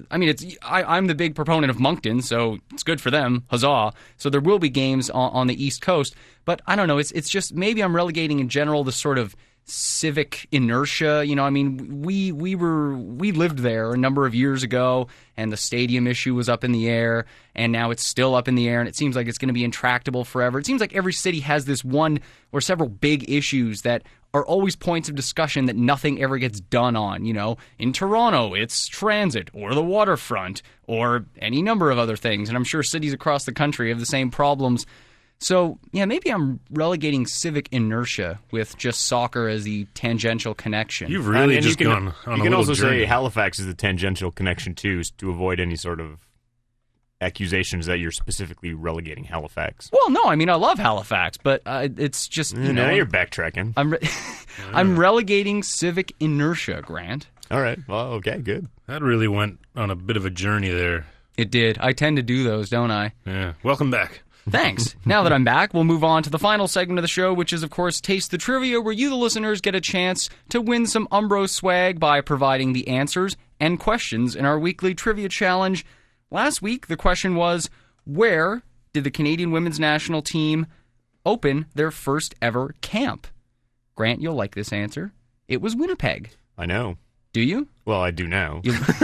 the big proponent of Moncton, so it's good for them, huzzah. So there will be games on the East Coast, but I don't know, it's just maybe I'm relegating in general the sort of civic inertia. We lived there a number of years ago, and the stadium issue was up in the air, and now it's still up in the air, and it seems like it's going to be intractable forever. It seems like every city has this one or several big issues that are always points of discussion that nothing ever gets done on. In Toronto, it's transit or the waterfront or any number of other things, and I'm sure cities across the country have the same problems. So, maybe I'm relegating civic inertia with just soccer as the tangential connection. You've really just gone on a little journey. You can also say Halifax is the tangential connection, too, to avoid any sort of accusations that you're specifically relegating Halifax. Well, no, I love Halifax, but it's just, Now you're backtracking. I'm relegating civic inertia, Grant. All right. Well, okay, good. That really went on a bit of a journey there. It did. I tend to do those, don't I? Yeah. Welcome back. Thanks. Now that I'm back, we'll move on to the final segment of the show, which is, of course, Taste the Trivia, where you, the listeners, get a chance to win some Umbro swag by providing the answers and questions in our weekly trivia challenge. Last week, the question was, where did the Canadian women's national team open their first ever camp? Grant, you'll like this answer. It was Winnipeg. I know. Do you? Well, I do now.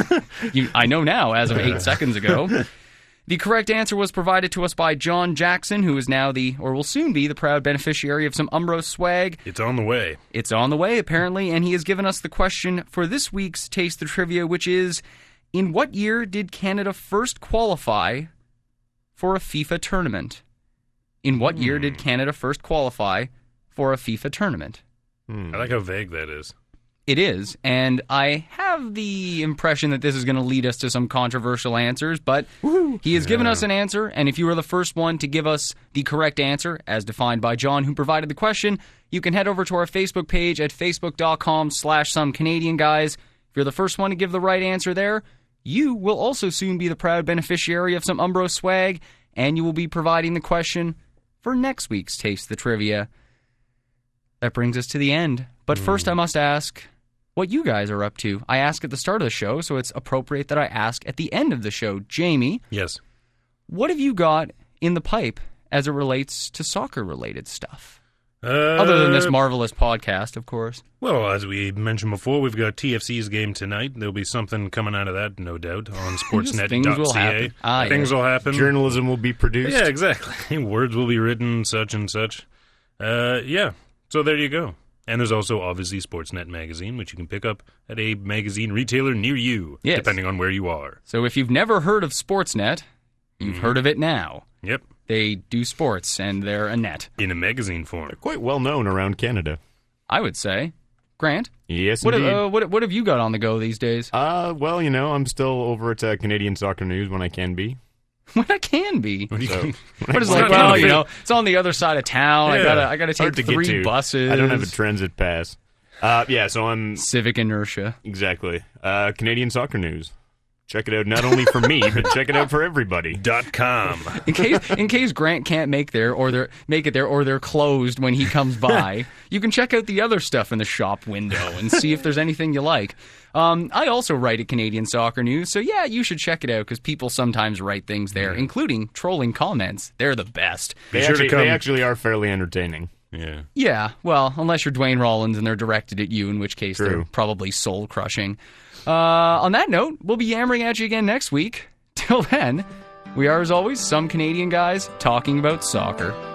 I know now, as of 8 seconds ago. The correct answer was provided to us by John Jackson, who is now will soon be, the proud beneficiary of some Umbro swag. It's on the way. It's on the way, apparently, and he has given us the question for this week's Taste the Trivia, which is, in what year did Canada first qualify for a FIFA tournament? In what year did Canada first qualify for a FIFA tournament? I like how vague that is. It is, and I have the impression that this is going to lead us to some controversial answers, but he has given us an answer, and if you were the first one to give us the correct answer, as defined by John, who provided the question, you can head over to our Facebook page at facebook.com/somecanadianguys. If you're the first one to give the right answer there, you will also soon be the proud beneficiary of some Umbro swag, and you will be providing the question for next week's Taste the Trivia. That brings us to the end, but first I must ask what you guys are up to. I ask at the start of the show, so it's appropriate that I ask at the end of the show. Jamie. Yes. What have you got in the pipe as it relates to soccer-related stuff? Other than this marvelous podcast, of course. Well, as we mentioned before, we've got TFC's game tonight. There'll be something coming out of that, no doubt, on sportsnet.ca. Things will happen. Things will happen. Journalism will be produced. Yeah, exactly. Words will be written, such and such. Yeah, so there you go. And there's also, obviously, Sportsnet magazine, which you can pick up at a magazine retailer near you, depending on where you are. So if you've never heard of Sportsnet, you've heard of it now. Yep. They do sports, and they're a net. In a magazine form. They're quite well known around Canada, I would say. Grant? Yes, indeed. indeed. What have you got on the go these days? Well, I'm still over at Canadian Soccer News when I can be. When I can be. So, what is like? Well, it's on the other side of town. Yeah, I gotta take 3 buses. I don't have a transit pass. So I'm civic inertia. Exactly. Canadian Soccer News. Check it out not only for me, but check it out for everybody. .com. In case Grant can't make it there, or they're closed when he comes by, you can check out the other stuff in the shop window and see if there's anything you like. I also write at Canadian Soccer News, so yeah, you should check it out because people sometimes write things there, including trolling comments. They're the best. They actually are fairly entertaining. Yeah. Yeah, well, unless you're Dwayne Rollins and they're directed at you, in which case True. they're probably soul-crushing. On that note, we'll be yammering at you again next week. Till then, we are, as always, some Canadian guys talking about soccer.